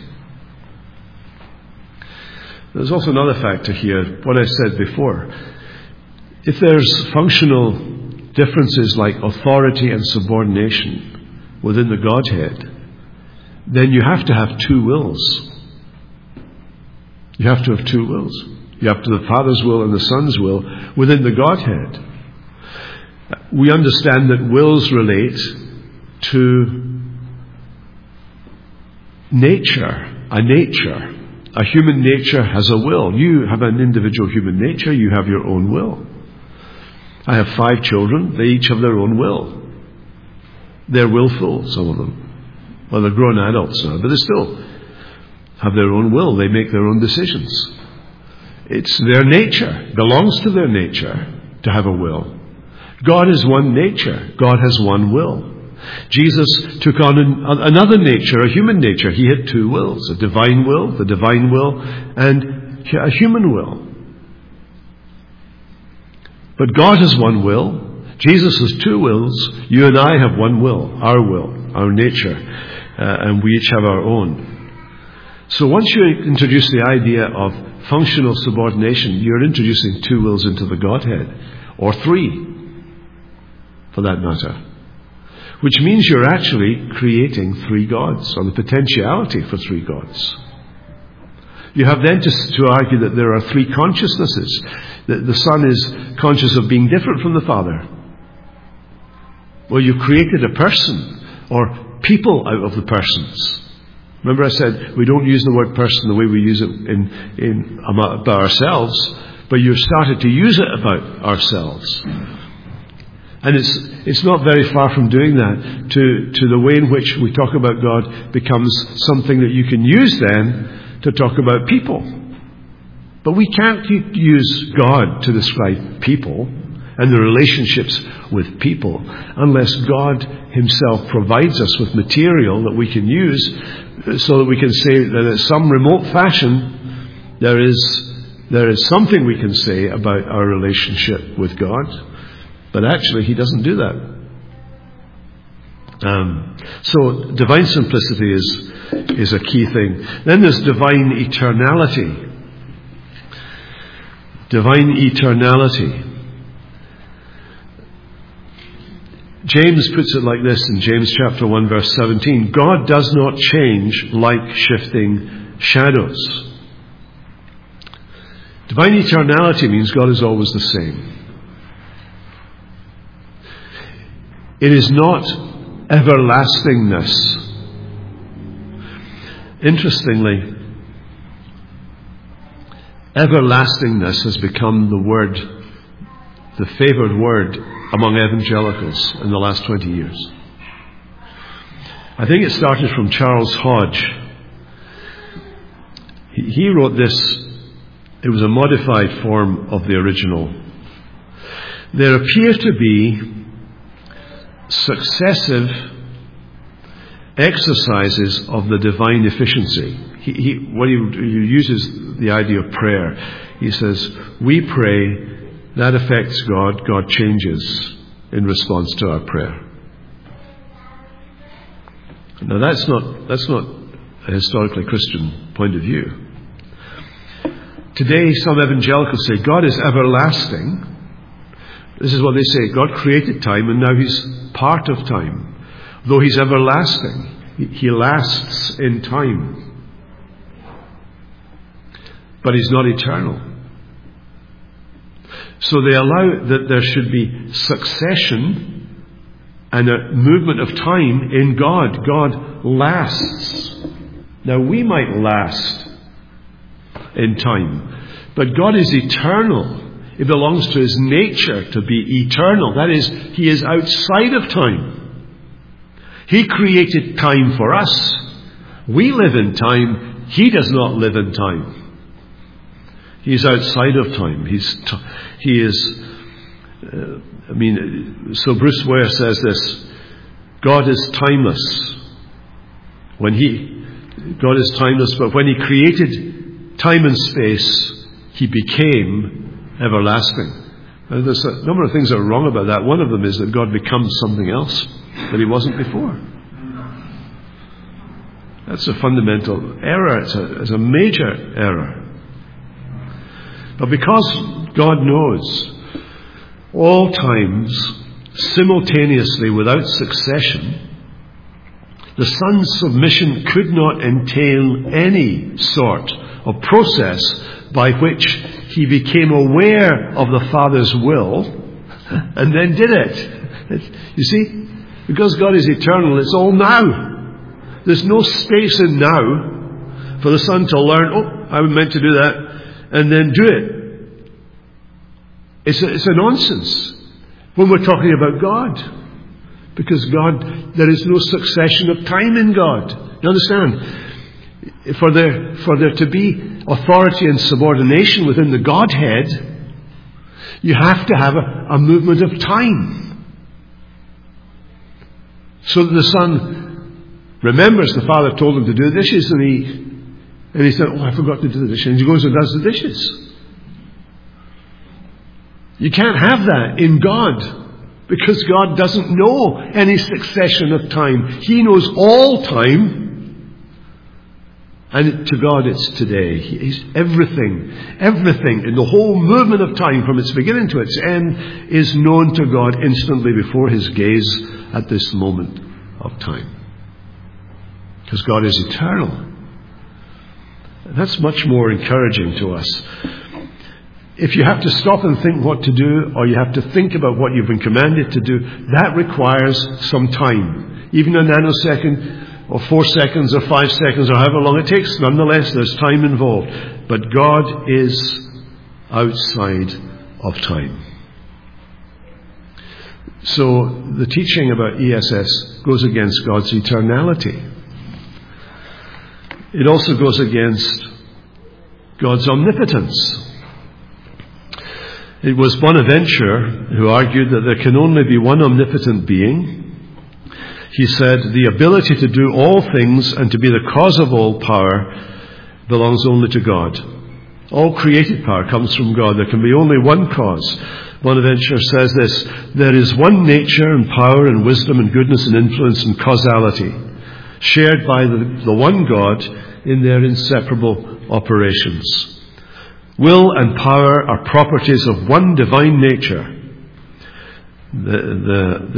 There's also another factor here, what I said before. If there's functional differences like authority and subordination within the Godhead, then you have to have two wills. You have to have two wills. You have to have the Father's will and the Son's will within the Godhead. We understand that wills relate to nature, a nature. A human nature has a will. You have an individual human nature. You have your own will. I have 5 children. They each have their own will. They're willful, some of them. Well, they're grown adults now, but they still have their own will. They make their own decisions. It's their nature. It belongs to their nature to have a will. God is one nature. God has one will. Jesus took on another nature, a human nature. He had 2 wills, a divine will, the divine will, and a human will. But God has one will. Jesus has 2 wills. You and I have one will, our nature, and we each have our own. So once you introduce the idea of functional subordination, you're introducing 2 wills into the Godhead, or 3, for that matter. Which means you're actually creating 3 gods, or the potentiality for 3 gods. You have then to argue that there are 3 consciousnesses. That the Son is conscious of being different from the Father. Well, you created a person, or people out of the persons. Remember I said we don't use the word person the way we use it about ourselves, but you've started to use it about ourselves. And it's not very far from doing that to the way in which we talk about God becomes something that you can use then to talk about people. But we can't use God to describe people and the relationships with people unless God Himself provides us with material that we can use so that we can say that in some remote fashion there is something we can say about our relationship with God. But actually, He doesn't do that. So divine simplicity is a key thing. Then there's divine eternality. Divine eternality. James puts it like this in James chapter 1 verse 17. God does not change like shifting shadows. Divine eternality means God is always the same. It is not everlastingness. Interestingly, everlastingness has become the favoured word among evangelicals in the last 20 years. I think it started from Charles Hodge. He wrote this. It was a modified form of the original. There appear to be successive exercises of the divine efficiency. He uses the idea of prayer. He says, we pray, that affects God, God changes in response to our prayer. Now that's not a historically Christian point of view. Today some evangelicals say God is everlasting. This is what they say. God created time and now He's part of time. Though He's everlasting, He lasts in time. But He's not eternal. So they allow that there should be succession and a movement of time in God. God lasts. Now we might last in time, but God is eternal. It belongs to His nature to be eternal. That is, He is outside of time. He created time for us. We live in time. He does not live in time. He's outside of time. So Bruce Ware says this, God is timeless. God is timeless, but when He created time and space, He became everlasting. Now, there's a number of things that are wrong about that. One of them is that God becomes something else that He wasn't before. That's a fundamental error. It's a major error. But because God knows all times, simultaneously, without succession, the Son's submission could not entail any sort of process by which He became aware of the Father's will and then did it. You see? Because God is eternal, it's all now. There's no space in now for the Son to learn, I was meant to do that, and then do it. It's a nonsense when we're talking about God. Because God, there is no succession of time in God. You understand? For there to be authority and subordination within the Godhead, you have to have a movement of time. So that the Son remembers the Father told him to do the dishes, and he said, I forgot to do the dishes. And he goes and does the dishes. You can't have that in God. Because God doesn't know any succession of time. He knows all time. And to God it's today. He's everything in the whole movement of time from its beginning to its end is known to God instantly before His gaze at this moment of time. Because God is eternal. And that's much more encouraging to us. If you have to stop and think what to do, or you have to think about what you've been commanded to do, that requires some time. Even a nanosecond, or 4 seconds, or 5 seconds, or however long it takes, nonetheless, there's time involved. But God is outside of time. So the teaching about ESS goes against God's eternality. It also goes against God's omnipotence. It was Bonaventure who argued that there can only be one omnipotent being. He said, the ability to do all things and to be the cause of all power belongs only to God. All created power comes from God. There can be only one cause. Bonaventure says this, there is one nature and power and wisdom and goodness and influence and causality, shared by the one God in their inseparable operations. Will and power are properties of one divine nature. There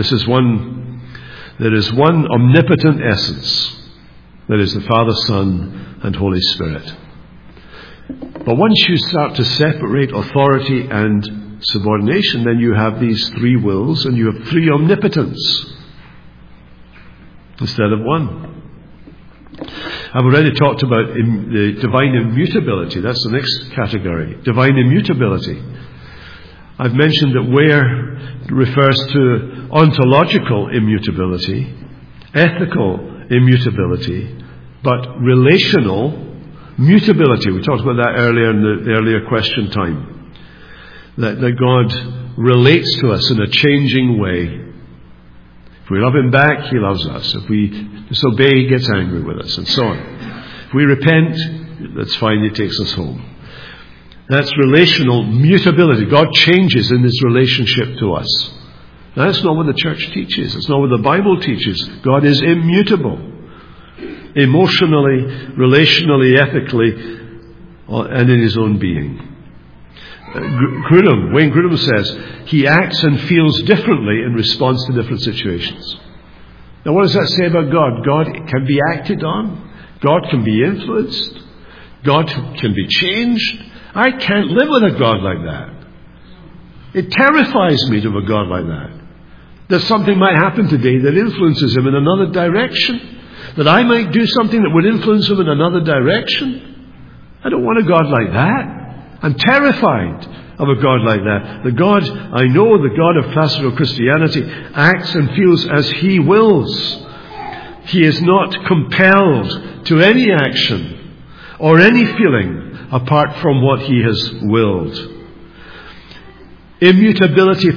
is one omnipotent essence. That is the Father, Son, and Holy Spirit. But once you start to separate authority and subordination, then you have these three wills and you have three omnipotence instead of one. I've already talked about the divine immutability. That's the next category. Divine immutability. I've mentioned that where refers to ontological immutability, ethical immutability, but relational mutability. We talked about that earlier in the earlier question time. That God relates to us in a changing way. If we love Him back, He loves us. If we disobey, He gets angry with us, and so on. If we repent, that's fine, He takes us home. That's relational mutability. God changes in His relationship to us. Now, that's not what the church teaches. It's not what the Bible teaches. God is immutable. Emotionally, relationally, ethically, and in His own being. Wayne Grudem says, He acts and feels differently in response to different situations. Now what does that say about God? God can be acted on. God can be influenced. God can be changed. I can't live with a God like that. It terrifies me to have a God like that. That something might happen today that influences Him in another direction. That I might do something that would influence Him in another direction. I don't want a God like that. I'm terrified of a God like that. The God, I know the God of classical Christianity acts and feels as He wills. He is not compelled to any action or any feeling apart from what He has willed. Immutability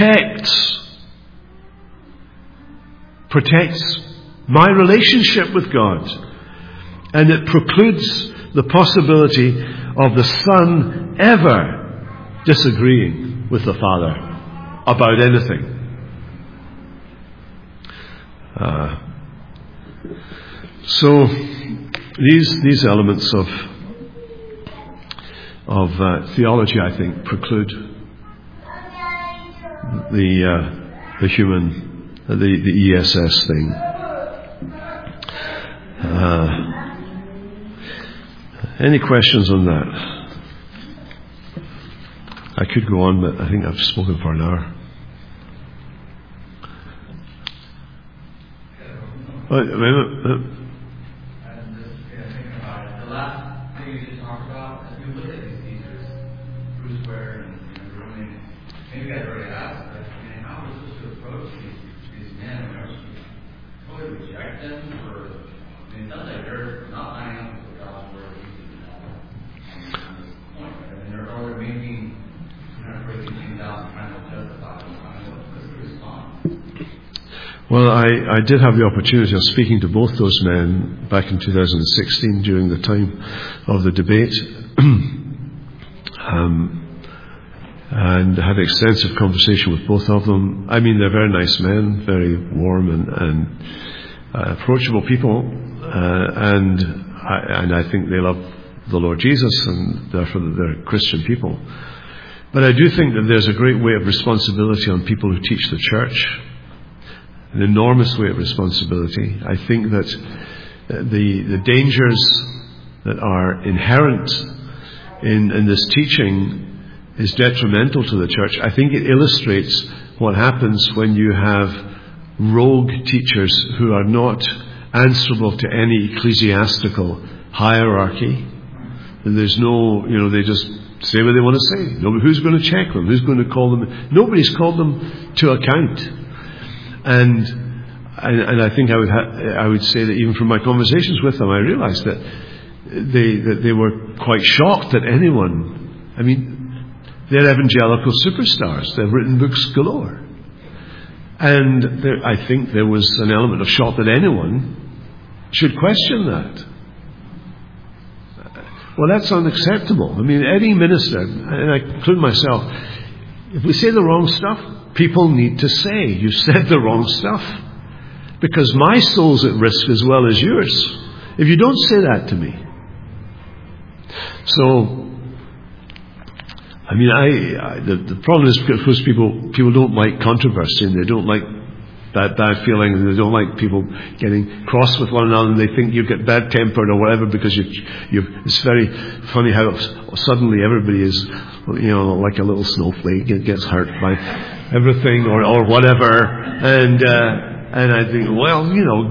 protects my relationship with God, and it precludes the possibility of the Son ever disagreeing with the Father about anything. So these elements of theology, I think, preclude the human, the ESS thing. Any questions on that? I could go on, but I think I've spoken for an hour. I'm just thinking about it. The last thing you just talked about there, and maybe you guys already asked, but how was this to approach these men? Are we totally reject them, or it sounds like they're not lining up with the God's word on this point, right? And they're making breaking things out and trying to justify them. What's the response? Well, I did have the opportunity of speaking to both those men back in 2016 during the time of the debate. And had extensive conversation with both of them. I mean, they're very nice men, very warm and approachable people, and I think they love the Lord Jesus, and therefore they're Christian people. But I do think that there's a great weight of responsibility on people who teach the church, an enormous weight of responsibility. I think that the dangers that are inherent in this teaching is detrimental to the church. I think it illustrates what happens when you have rogue teachers who are not answerable to any ecclesiastical hierarchy. And there's no, they just say what they want to say. Who's going to check them? Who's going to call them? Nobody's called them to account. And I think I would say that even from my conversations with them, I realized that they were quite shocked that anyone, they're evangelical superstars. They've written books galore. And I think there was an element of shock that anyone should question that. Well, that's unacceptable. Any minister, and I include myself, if we say the wrong stuff, people need to say, you said the wrong stuff. Because my soul's at risk as well as yours if you don't say that to me. So, the problem is, of course, people don't like controversy, and they don't like that bad feeling, and they don't like people getting cross with one another, and they think you get bad tempered or whatever because it's very funny how suddenly everybody is, like a little snowflake, it gets hurt by everything or whatever, and I think, well,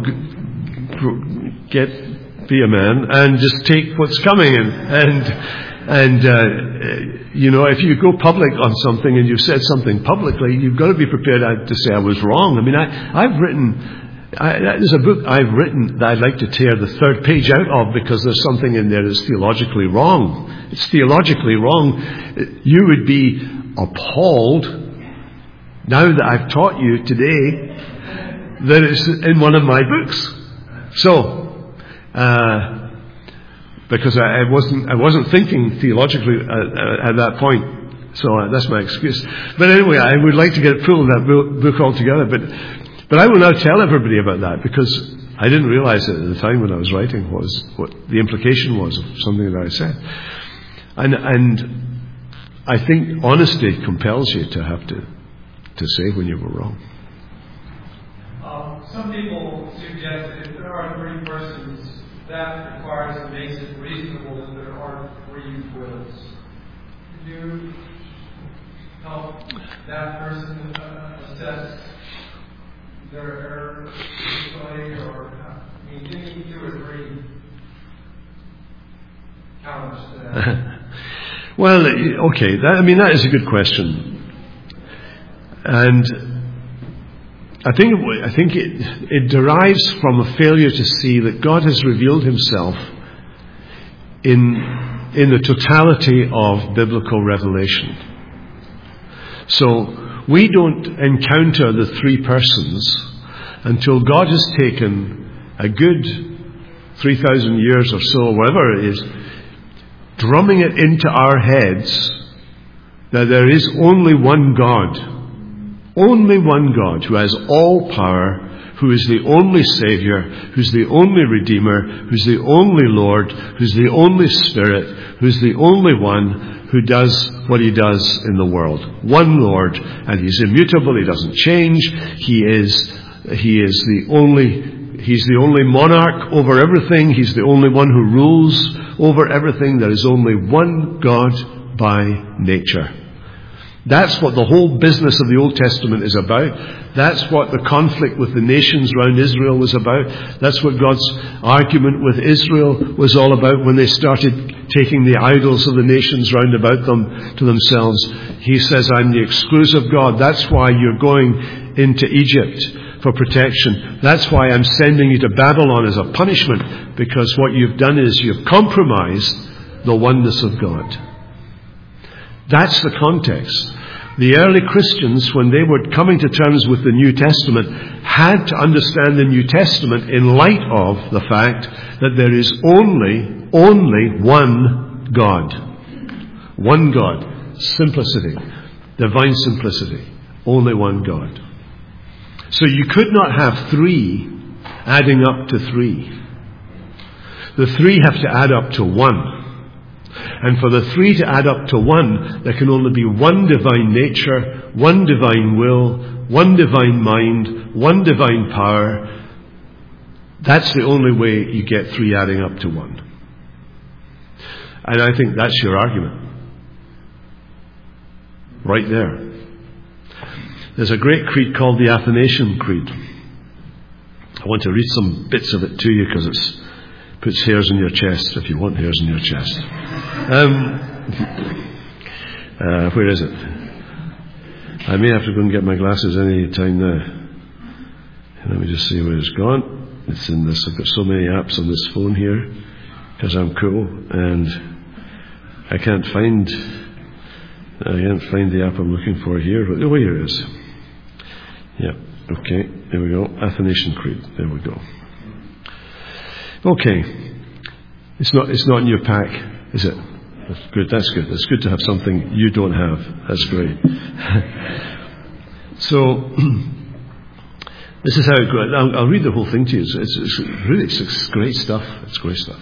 be a man and just take what's coming, and if you go public on something and you've said something publicly, you've got to be prepared to say I was wrong. There's a book I've written that I'd like to tear the third page out of because there's something in there that's theologically wrong. It's theologically wrong. You would be appalled now that I've taught you today that it's in one of my books. So, because I wasn't thinking theologically at that point, so that's my excuse. But anyway, I would like to get full of that book altogether. But I will now tell everybody about that because I didn't realize it at the time when I was writing what the implication was of something that I said. And I think honesty compels you to have to say when you were wrong. Some people suggest that if there are 3 persons, that requires and makes it reasonable that there are 3 wills. Could you help that person assess their error usually, or give me 2 or 3 counters to that? Well, okay, that is a good question, and I think it derives from a failure to see that God has revealed Himself in the totality of biblical revelation. So we don't encounter the 3 persons until God has taken a good 3,000 years or so, whatever it is, drumming it into our heads that there is only one God. Only one God who has all power, who is the only Saviour, who's the only Redeemer, who's the only Lord, who's the only Spirit, who's the only one who does what He does in the world. One Lord, and He's immutable, He doesn't change, He's the only monarch over everything, He's the only one who rules over everything. There is only one God by nature. That's what the whole business of the Old Testament is about. That's what the conflict with the nations around Israel was about. That's what God's argument with Israel was all about when they started taking the idols of the nations round about them to themselves. He says, I'm the exclusive God. That's why you're going into Egypt for protection. That's why I'm sending you to Babylon as a punishment, because what you've done is you've compromised the oneness of God. That's the context. The early Christians, when they were coming to terms with the New Testament, had to understand the New Testament in light of the fact that there is only one God. One God. Simplicity. Divine simplicity. Only one God. So you could not have three adding up to three. The three have to add up to one. And for the three to add up to one, there can only be one divine nature, one divine will, one divine mind, one divine power. That's the only way you get three adding up to one. And I think that's your argument. Right there. There's a great creed called the Athanasian Creed. I want to read some bits of it to you because it puts hairs on your chest, if you want hairs on your chest. Where is it? I may have to go and get my glasses any time now. Let me just see where it's gone. It's in this. I've got so many apps on this phone here because I'm cool, and I can't find the app I'm looking for here. But oh, here it is. Yeah. Okay. There we go. Athanasian Creed. There we go. Okay. It's not in your pack, is it? That's good. That's good. It's good to have something you don't have. That's great. So, this is how it goes. I'll read the whole thing to you. It's great stuff. It's great stuff.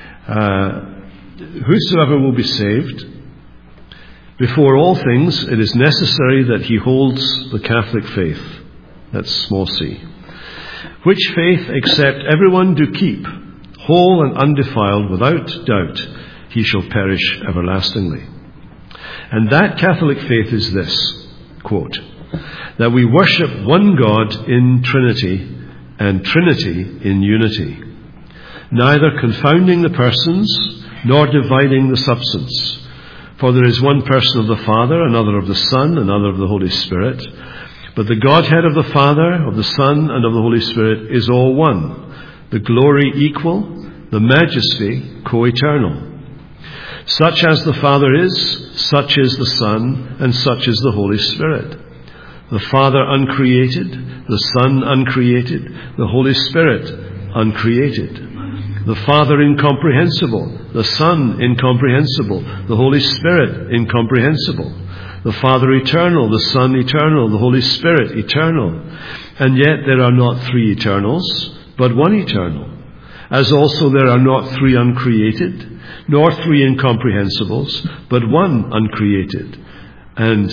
Whosoever will be saved, before all things, it is necessary that he holds the Catholic faith. That's small c. Which faith, except everyone do keep, whole and undefiled, without doubt, he shall perish everlastingly. And that Catholic faith is this, quote, that we worship one God in Trinity, and Trinity in unity, neither confounding the persons, nor dividing the substance. For there is one person of the Father, another of the Son, another of the Holy Spirit. But the Godhead of the Father, of the Son, and of the Holy Spirit is all one, the glory equal, the majesty co-eternal. Such as the Father is, such is the Son, and such is the Holy Spirit. The Father uncreated, the Son uncreated, the Holy Spirit uncreated. The Father incomprehensible, the Son incomprehensible, the Holy Spirit incomprehensible. The Father eternal, the Son eternal, the Holy Spirit eternal. And yet there are not three eternals, but one eternal. As also there are not three uncreated, nor three incomprehensibles, but one uncreated and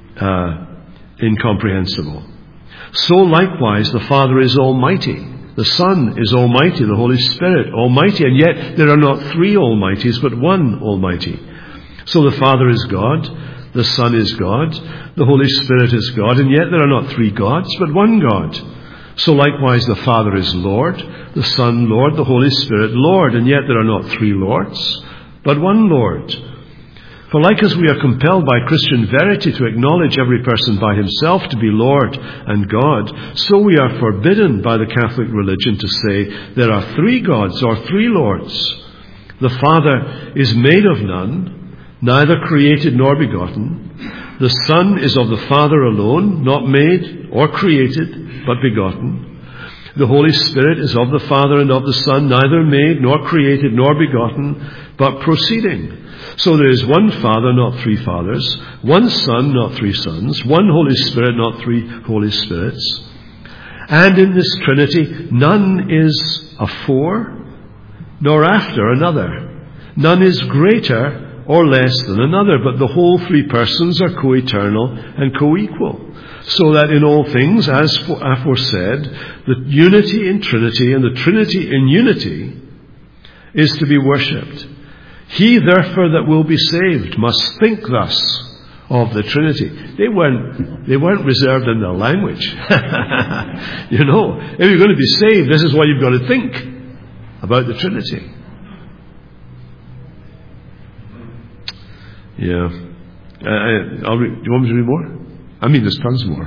incomprehensible. So likewise the Father is almighty, the Son is almighty, the Holy Spirit almighty, and yet there are not three almighties, but one almighty. So the Father is God, the Son is God, the Holy Spirit is God, and yet there are not three gods, but one God. So likewise the Father is Lord, the Son Lord, the Holy Spirit Lord, and yet there are not three Lords, but one Lord. For like as we are compelled by Christian verity to acknowledge every person by himself to be Lord and God, so we are forbidden by the Catholic religion to say there are three gods or three Lords. The Father is made of none, neither created nor begotten. The Son is of the Father alone, not made or created, but begotten. The Holy Spirit is of the Father and of the Son, neither made nor created nor begotten, but proceeding. So there is one Father, not three fathers, one Son, not three sons, one Holy Spirit, not three Holy Spirits. And in this Trinity, none is afore, nor after another. None is greater or less than another, but the whole three persons are co-eternal and co-equal. So that in all things, as aforesaid, the unity in Trinity and the Trinity in unity is to be worshipped. He, therefore, that will be saved must think thus, of the Trinity. They weren't reserved in their language. You know, if you're going to be saved, this is what you've got to think about the Trinity. Yeah. Do you want me to read more? I mean, there's tons more.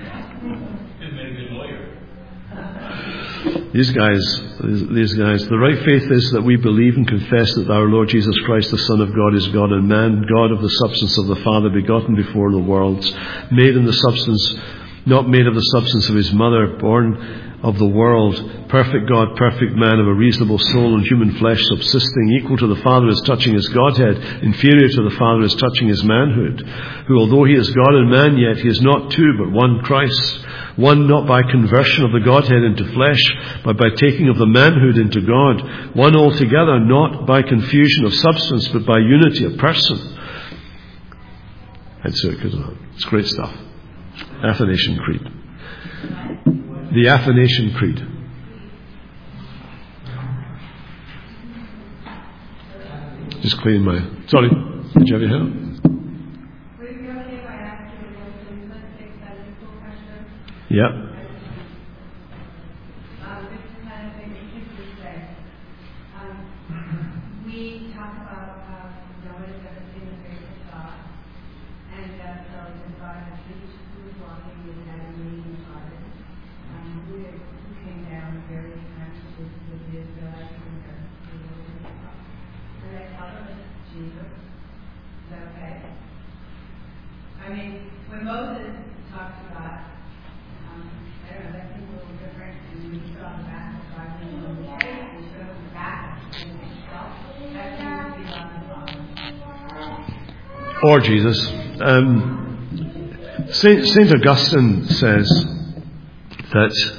These guys, the right faith is that we believe and confess that our Lord Jesus Christ, the Son of God, is God and man, God of the substance of the Father, begotten before the worlds, made in the substance, not made of the substance of his mother, born of the world, perfect God, perfect man, of a reasonable soul and human flesh, subsisting, equal to the Father as touching his Godhead, inferior to the Father as touching his manhood, who, although he is God and man, yet he is not two, but one Christ, one not by conversion of the Godhead into flesh, but by taking of the manhood into God, one altogether, not by confusion of substance, but by unity of person. And so it goes on. It's great stuff. Athanasian Creed. The Athanasian Creed. Just clean my... Sorry, did you have your hand? Yeah. We talk about no one has ever seen the face of God, and so when God has reached who was walking with that meeting Father, who came down very conscious with his finger, and I tell them it's Jesus. Is that okay? I mean, when Moses talks about I don't know, that seems a little different. And we saw the back of God being on the face, we showed the back of himself. That seems to be on the Father. Or Jesus. Saint Augustine says that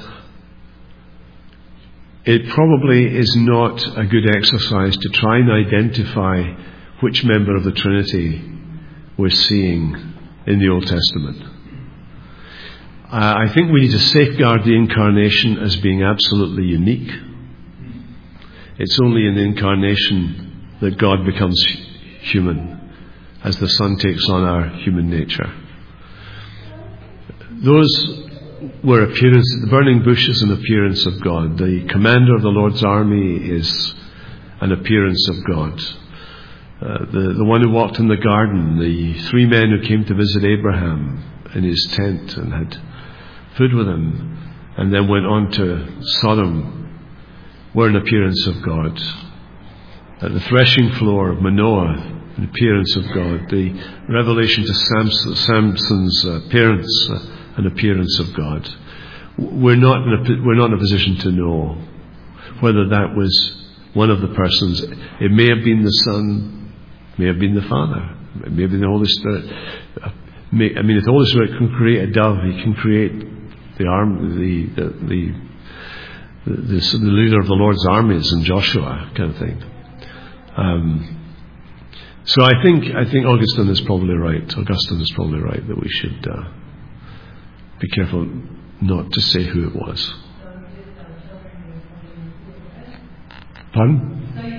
it probably is not a good exercise to try and identify which member of the Trinity we're seeing in the Old Testament. I think we need to safeguard the Incarnation as being absolutely unique. It's only in the Incarnation that God becomes human, as the Son takes on our human nature. Those were appearances. The burning bush is an appearance of God. The commander of the Lord's army is an appearance of God. The one who walked in the garden, the three men who came to visit Abraham in his tent and had food with him, and then went on to Sodom, were an appearance of God. At the threshing floor of Manoah, an appearance of God. The revelation to Samson's parents, an appearance of God. We're not in a position to know whether that was one of the persons. It may have been the Son, may have been the Father, it may have been the Holy Spirit. If the Holy Spirit can create a dove, He can create the leader of the Lord's armies in Joshua, kind of thing. So I think Augustine is probably right. That we should be careful not to say who it was. Pardon?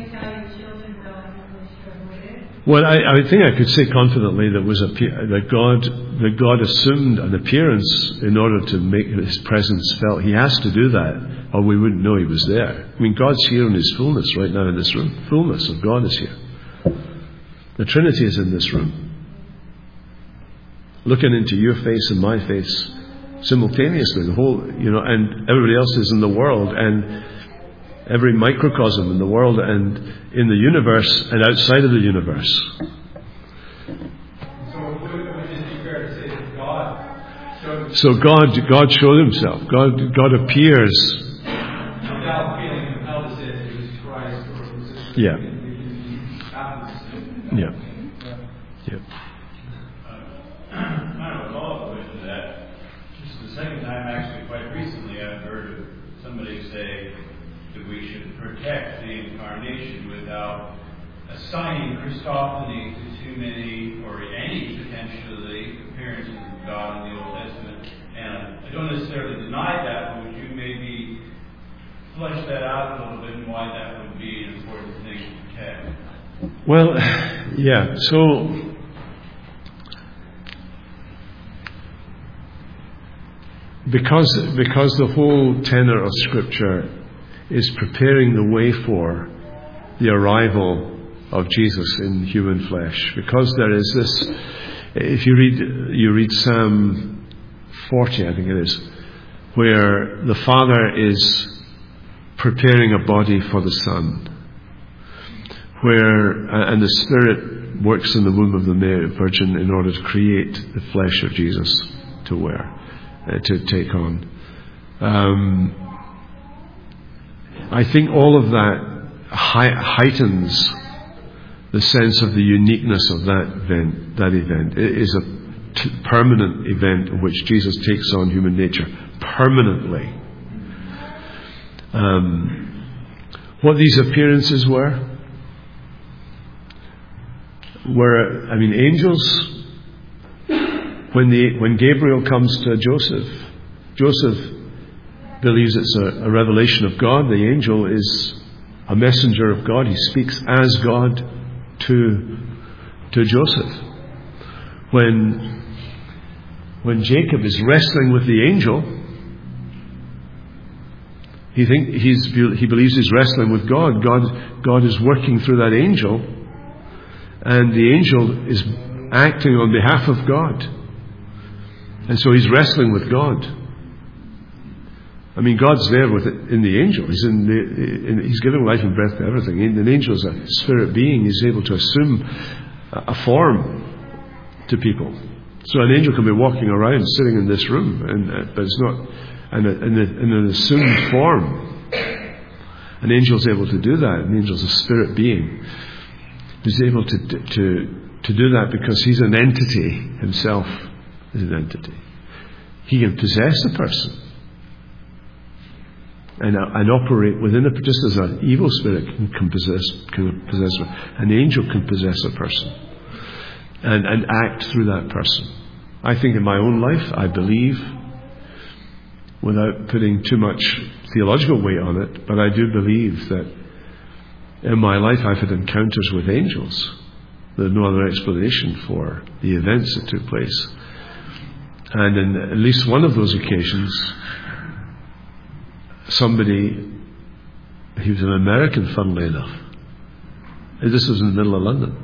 Well, I think I could say confidently that God assumed an appearance in order to make His presence felt. He has to do that, or we wouldn't know He was there. I mean, God's here in His fullness right now in this room. Fullness of God is here. The Trinity is in this room, looking into your face and my face simultaneously. The whole, and everybody else is in the world, and every microcosm in the world and in the universe and outside of the universe. So God showed Himself. God appears. Without feeling compelled to say that He was Christ or He was Yeah. Kind of a follow-up question to that. This is the second time, actually, quite recently, I've heard of somebody say that we should protect the Incarnation without assigning Christophany to too many or any potentially appearances of God in the Old Testament. And I don't necessarily deny that, but would you maybe flesh that out a little bit and why that would be an important thing to protect? Well, yeah. So, I think I could say confidently that was a period. The God of the Old Testament, he has to do that, or we wouldn't know he was there. I mean, God's here in His fullness right now in this room. Fullness of God is here. because the whole tenor of Scripture is preparing the way for the arrival of Jesus in human flesh, because there is this, if you read Psalm 40, I think it is, where the Father is preparing a body for the Son, and the Spirit works in the womb of the Virgin in order to create the flesh of Jesus to wear, to take on. I think all of that heightens the sense of the uniqueness of that event. It is a permanent event in which Jesus takes on human nature permanently. What these appearances were, angels, when Gabriel comes to Joseph believes it's a revelation of God. The angel is a messenger of God. He speaks as God to Joseph. When Jacob is wrestling with the angel, he believes he's wrestling with God. God is working through that angel, and the angel is acting on behalf of God. And so he's wrestling with God. God's there in the angel. He's giving life and breath to everything. An angel is a spirit being. He's able to assume a form to people. So an angel can be walking around, sitting in this room, but it's not in an assumed form. An angel's able to do that. An angel's a spirit being. He's able to do that because he's an entity himself. Is an entity. He can possess a person and operate within it, just as an evil spirit can possess. An angel can possess a person and act through that person. I think in my own life, I believe, without putting too much theological weight on it, but I do believe that in my life I've had encounters with angels. There's no other explanation for the events that took place. And in at least one of those occasions, somebody, he was an American, funnily enough. This was in the middle of London.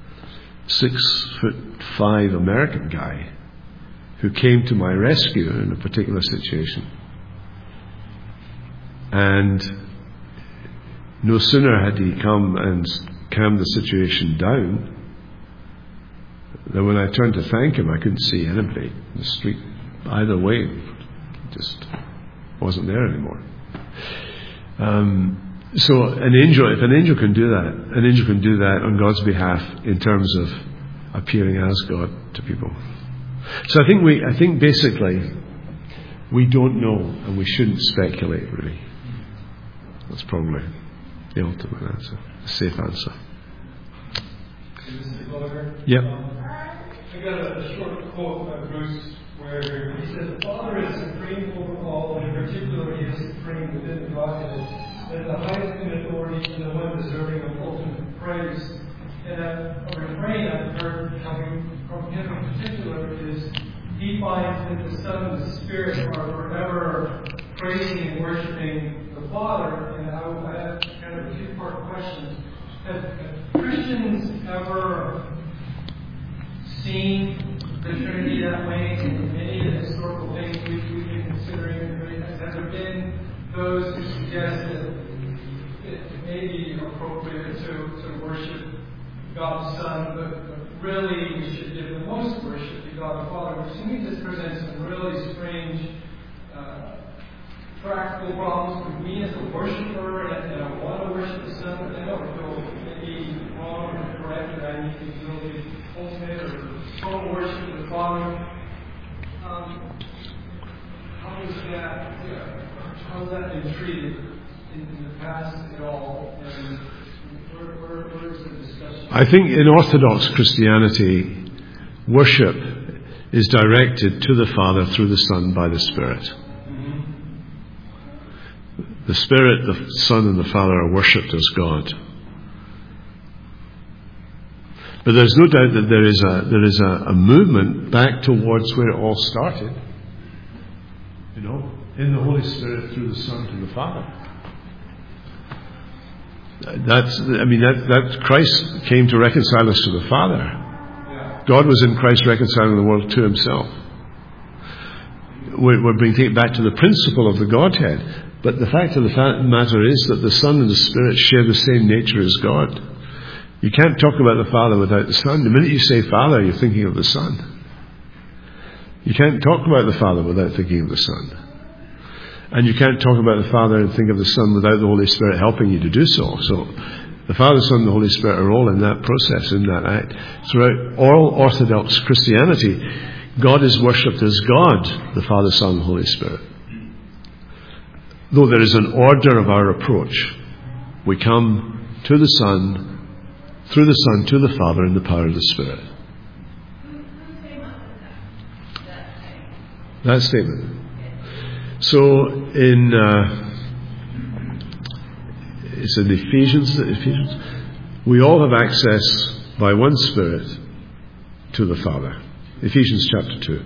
6'5" American guy who came to my rescue in a particular situation. And no sooner had he come and calmed the situation down than when I turned to thank him, I couldn't see anybody in the street either way. Just wasn't there anymore. So if an angel can do that, an angel can do that on God's behalf in terms of appearing as God to people. So I think basically we don't know, and we shouldn't speculate really. That's probably the ultimate answer, the safe answer. Yep. I got a short quote by Bruce where he said, "The Father is supreme over all, and in particular he is supreme within the Godhead, and the highest in authority and the one deserving of ultimate praise." And a refrain I've heard coming from him in particular is, he finds that the Son and the Spirit are forever praising and worshiping the Father. And I have kind of a two-part question. Have Christians ever seen the Trinity that way in any of the historical things we've been considering? Has there been those who suggest that it may be appropriate to worship God the Son, but really we should give the most worship to God the Father, which to me just presents some really strange practical problems for me as a worshiper, and I want to worship the Son, but I don't feel maybe wrong or correct that I need to really ultimate or total worship of the Father. How has that been treated in the past at all? And where is the discussion? I think in Orthodox Christianity, worship is directed to the Father through the Son by the Spirit. The Spirit, the Son, and the Father are worshipped as God. But there's no doubt that there is a movement back towards where it all started. in the Holy Spirit through the Son to the Father. That Christ came to reconcile us to the Father. God was in Christ reconciling the world to himself. We're being taken back to the principle of the Godhead. But the fact of the matter is that the Son and the Spirit share the same nature as God. You can't talk about the Father without the Son. The minute you say Father, you're thinking of the Son. You can't talk about the Father without thinking of the Son. And you can't talk about the Father and think of the Son without the Holy Spirit helping you to do so. So the Father, Son, and the Holy Spirit are all in that process, in that act. Throughout all Orthodox Christianity, God is worshipped as God, the Father, Son, and Holy Spirit. Though there is an order of our approach, we come to the Son, through the Son, to the Father in the power of the Spirit. That statement. So it's in Ephesians, we all have access by one Spirit to the Father. Ephesians chapter 2.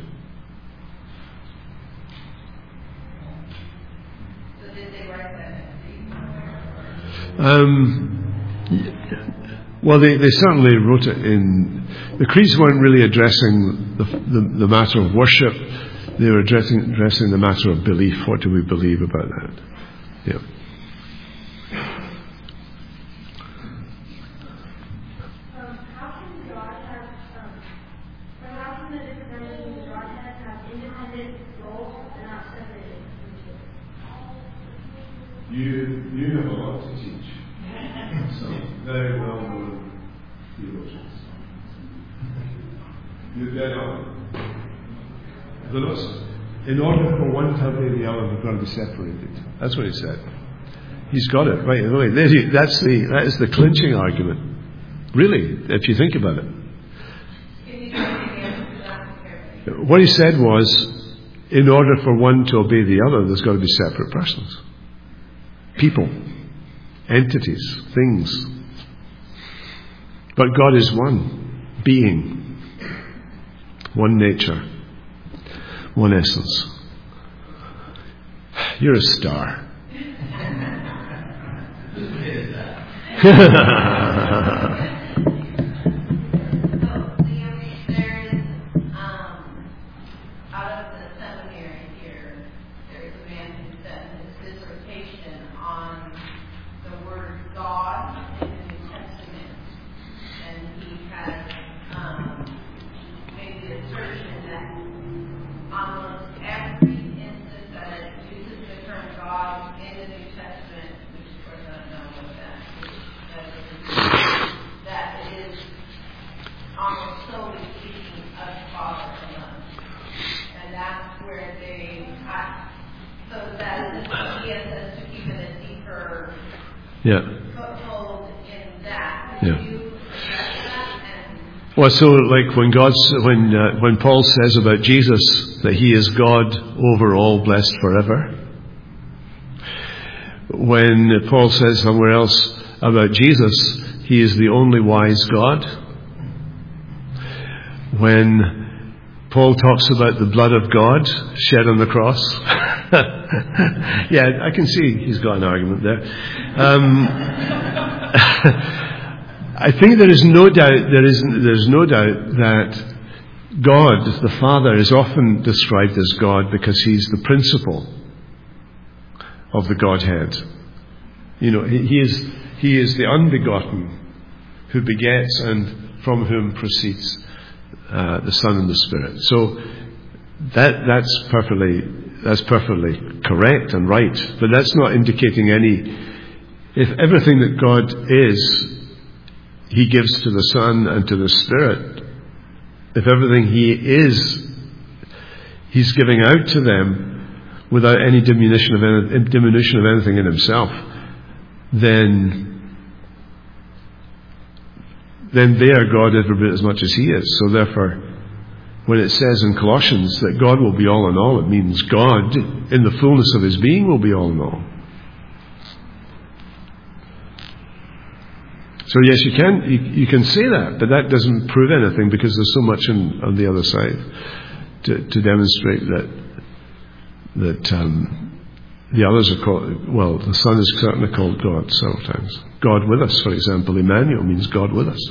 So did they write that? Well, they certainly wrote it in... The creeds weren't really addressing the matter of worship. They were addressing the matter of belief. What do we believe about that? Yeah. How can God have, or how can the different dimensions of Godhead have independent roles and not separated from each other? You have a lot to teach. Some very well-known theologians. You're dead on. In order for one to obey the other, they've got to be separated. That's what he said. He's got it right. That is the clinching argument. Really, if you think about it. Can you answer that? What he said was, in order for one to obey the other, there's got to be separate persons. People. Entities. Things. But God is one being. One nature. One essence. You're a star. Out of the seminary here, there's a man who said his dissertation on the word God in the New Testament, and he has made the assertion that almost every instance that it uses the term God in the New Testament, which of course I don't know what that it is almost solely speaking of Father alone. And that's where they so that is he has us to keep it a deeper foothold in that. Would you address that? Well, so like when Paul says about Jesus that he is God over all, blessed forever. When Paul says somewhere else about Jesus, he is the only wise God. When Paul talks about the blood of God shed on the cross. Yeah, I can see he's got an argument there. I think there is no doubt, there's no doubt that God, the Father, is often described as God because he's the principle of the Godhead. You know, he is the unbegotten who begets and from whom proceeds the Son and the Spirit. So that's perfectly correct and right, but that's not indicating if everything that God is, he gives to the Son and to the Spirit. If everything he is, he's giving out to them without any diminution of anything in himself, then they are God every bit as much as he is. So therefore, when it says in Colossians that God will be all in all, it means God, in the fullness of his being, will be all in all. So yes, you can say that, but that doesn't prove anything because there's so much on the other side to demonstrate the others are called, well, the Son is certainly called God several times. God with us, for example. Emmanuel means God with us. Is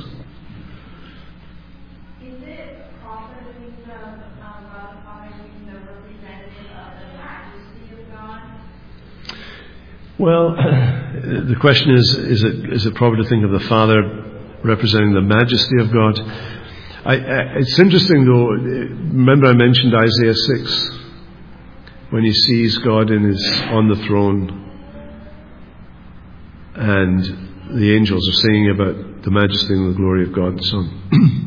it proper to think of God the Father being the representative of the majesty of God? Well, the question is it proper to think of the Father representing the majesty of God? It's interesting though, remember I mentioned Isaiah 6, when he sees God on the throne, and the angels are singing about the majesty and the glory of God and so on.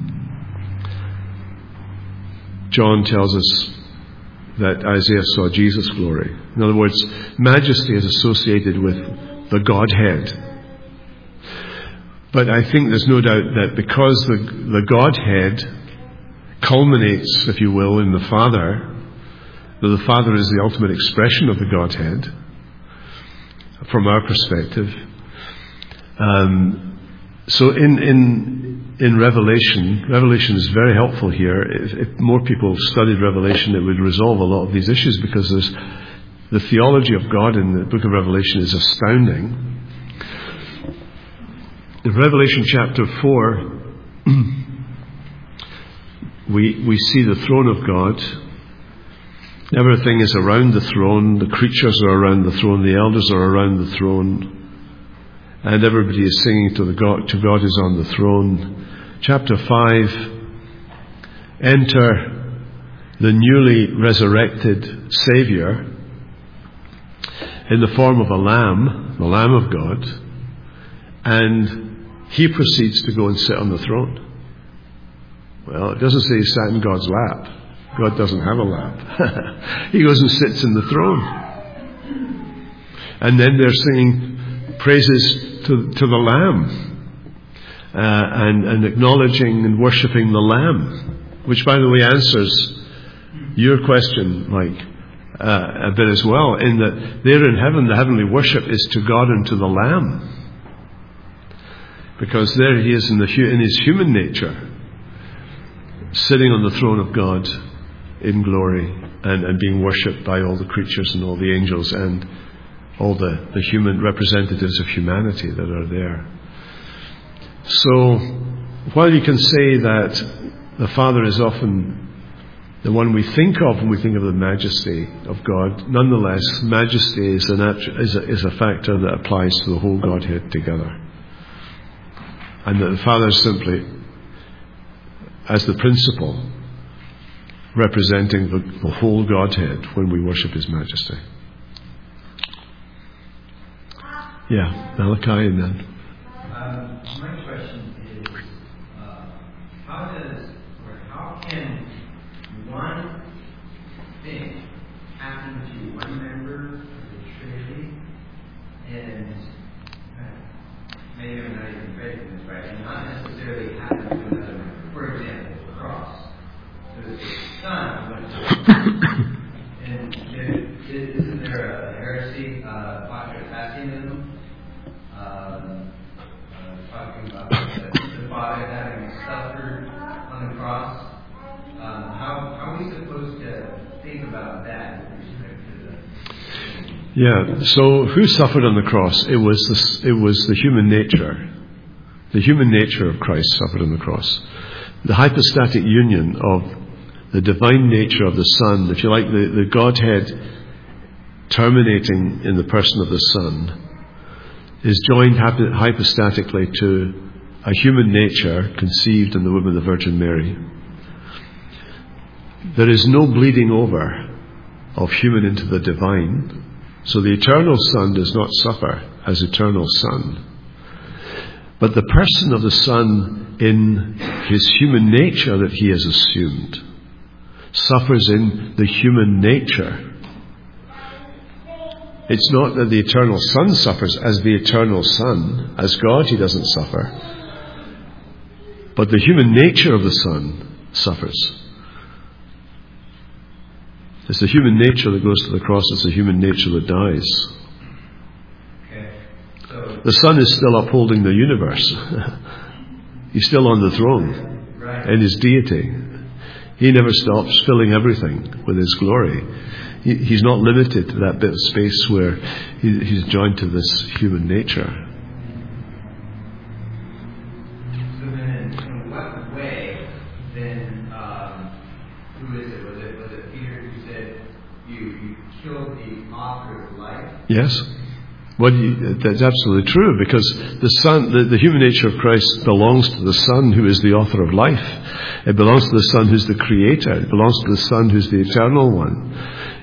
John tells us that Isaiah saw Jesus' glory. In other words, majesty is associated with the Godhead. But I think there's no doubt that because the Godhead culminates, if you will, in the Father, that the Father is the ultimate expression of the Godhead, from our perspective. So in Revelation is very helpful here. If more people studied Revelation, it would resolve a lot of these issues, because the theology of God in the book of Revelation is astounding. In Revelation chapter 4, we see the throne of God. Everything is around the throne. The creatures are around the throne. The elders are around the throne. And everybody is singing to God who's on the throne. Chapter 5, enter the newly resurrected Saviour in the form of a lamb, the Lamb of God, and he proceeds to go and sit on the throne. Well, it doesn't say he sat in God's lap. God doesn't have a lap. He goes and sits in the throne. And then they're singing praises to the Lamb, and acknowledging and worshipping the Lamb, which, by the way, answers your question, Mike, a bit as well, in that there in heaven, the heavenly worship is to God and to the Lamb, because there he is in his human nature, sitting on the throne of God in glory, and being worshipped by all the creatures and all the angels and all the human representatives of humanity that are there. So, while you can say that the Father is often the one we think of when we think of the majesty of God, nonetheless, majesty is a factor that applies to the whole Godhead together. And that the Father is simply, as the principle, representing the whole Godhead when we worship His majesty. Yeah, Malachi, and then. My question is, how can one thing happen to one member of the Trinity, and maybe I'm not even phrasing this right, and not necessarily happen to another member? For example, the cross. So the Son went to the cross. And isn't there a heresy, Patripassianism? Talking about the Father having suffered on the cross. How are we supposed to think about that with respect to the... Yeah, so who suffered on the cross? It was the human nature. The human nature of Christ suffered on the cross. The hypostatic union of the divine nature of the Son, if you like, the Godhead terminating in the person of the Son, is joined hypostatically to a human nature conceived in the womb of the Virgin Mary. There is no bleeding over of human into the divine, so the eternal Son does not suffer as eternal Son. But the person of the Son, in his human nature that he has assumed, suffers in the human nature. It's not that the eternal Son suffers as the eternal Son. As God, he doesn't suffer. But the human nature of the Son suffers. It's the human nature that goes to the cross. It's the human nature that dies. Okay. So The Son is still upholding the universe. He's still on the throne right. in his deity. He never stops filling everything with His glory. He's not limited to that bit of space where He's joined to this human nature. So then, in what way, then, who is it? Was it Peter who said, you killed the author of life? Yes. Well, that's absolutely true, because the Son, the human nature of Christ belongs to the Son who is the author of life. It belongs to the Son who's the Creator. It belongs to the Son who's the Eternal One.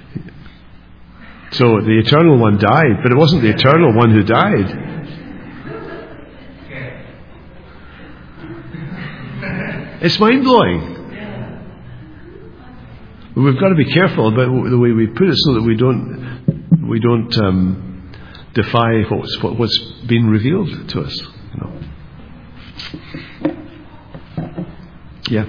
So the Eternal One died, but it wasn't the Eternal One who died. It's mind-blowing. We've got to be careful about the way we put it, so that we don't defy what's been revealed to us. You know. Yeah.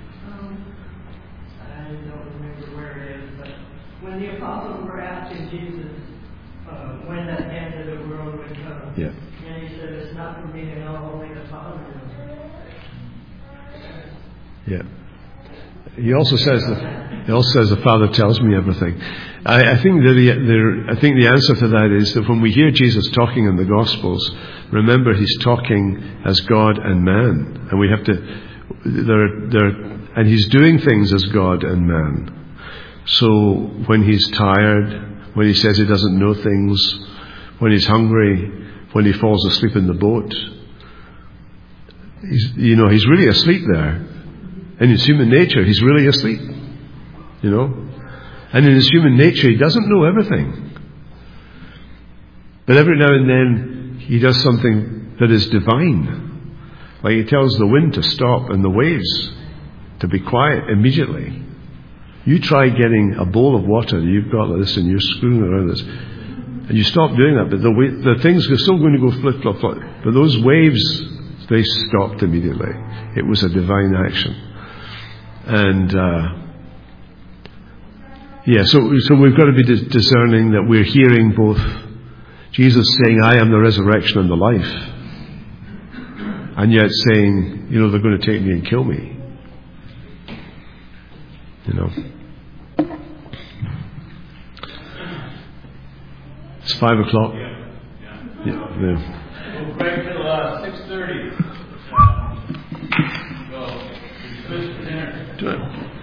I don't remember where it is, but when the apostles were asking Jesus when that end of the world would come, Yeah. and He said, "It's not for me to know, only the Father knows." Yeah. He also says the Father tells me everything. I think the answer to that is that when we hear Jesus talking in the Gospels, remember He's talking as God and man, and we have to. And He's doing things as God and man. So when He's tired, when He says He doesn't know things, when He's hungry, when He falls asleep in the boat, He's really asleep there. In His human nature, He's really asleep. You know? And in His human nature, He doesn't know everything. But every now and then, He does something that is divine. Like He tells the wind to stop and the waves to be quiet immediately. You try getting a bowl of water that you've got like this and you're screwing around this, and you stop doing that, but the things are still going to go flip, flop, flop. But those waves, they stopped immediately. It was a divine action. And so we've got to be discerning that we're hearing both Jesus saying, "I am the resurrection and the life," and yet saying, they're going to take me and kill me. It's 5 o'clock. Yeah. We'll break till 6:30. Well, it's dinner.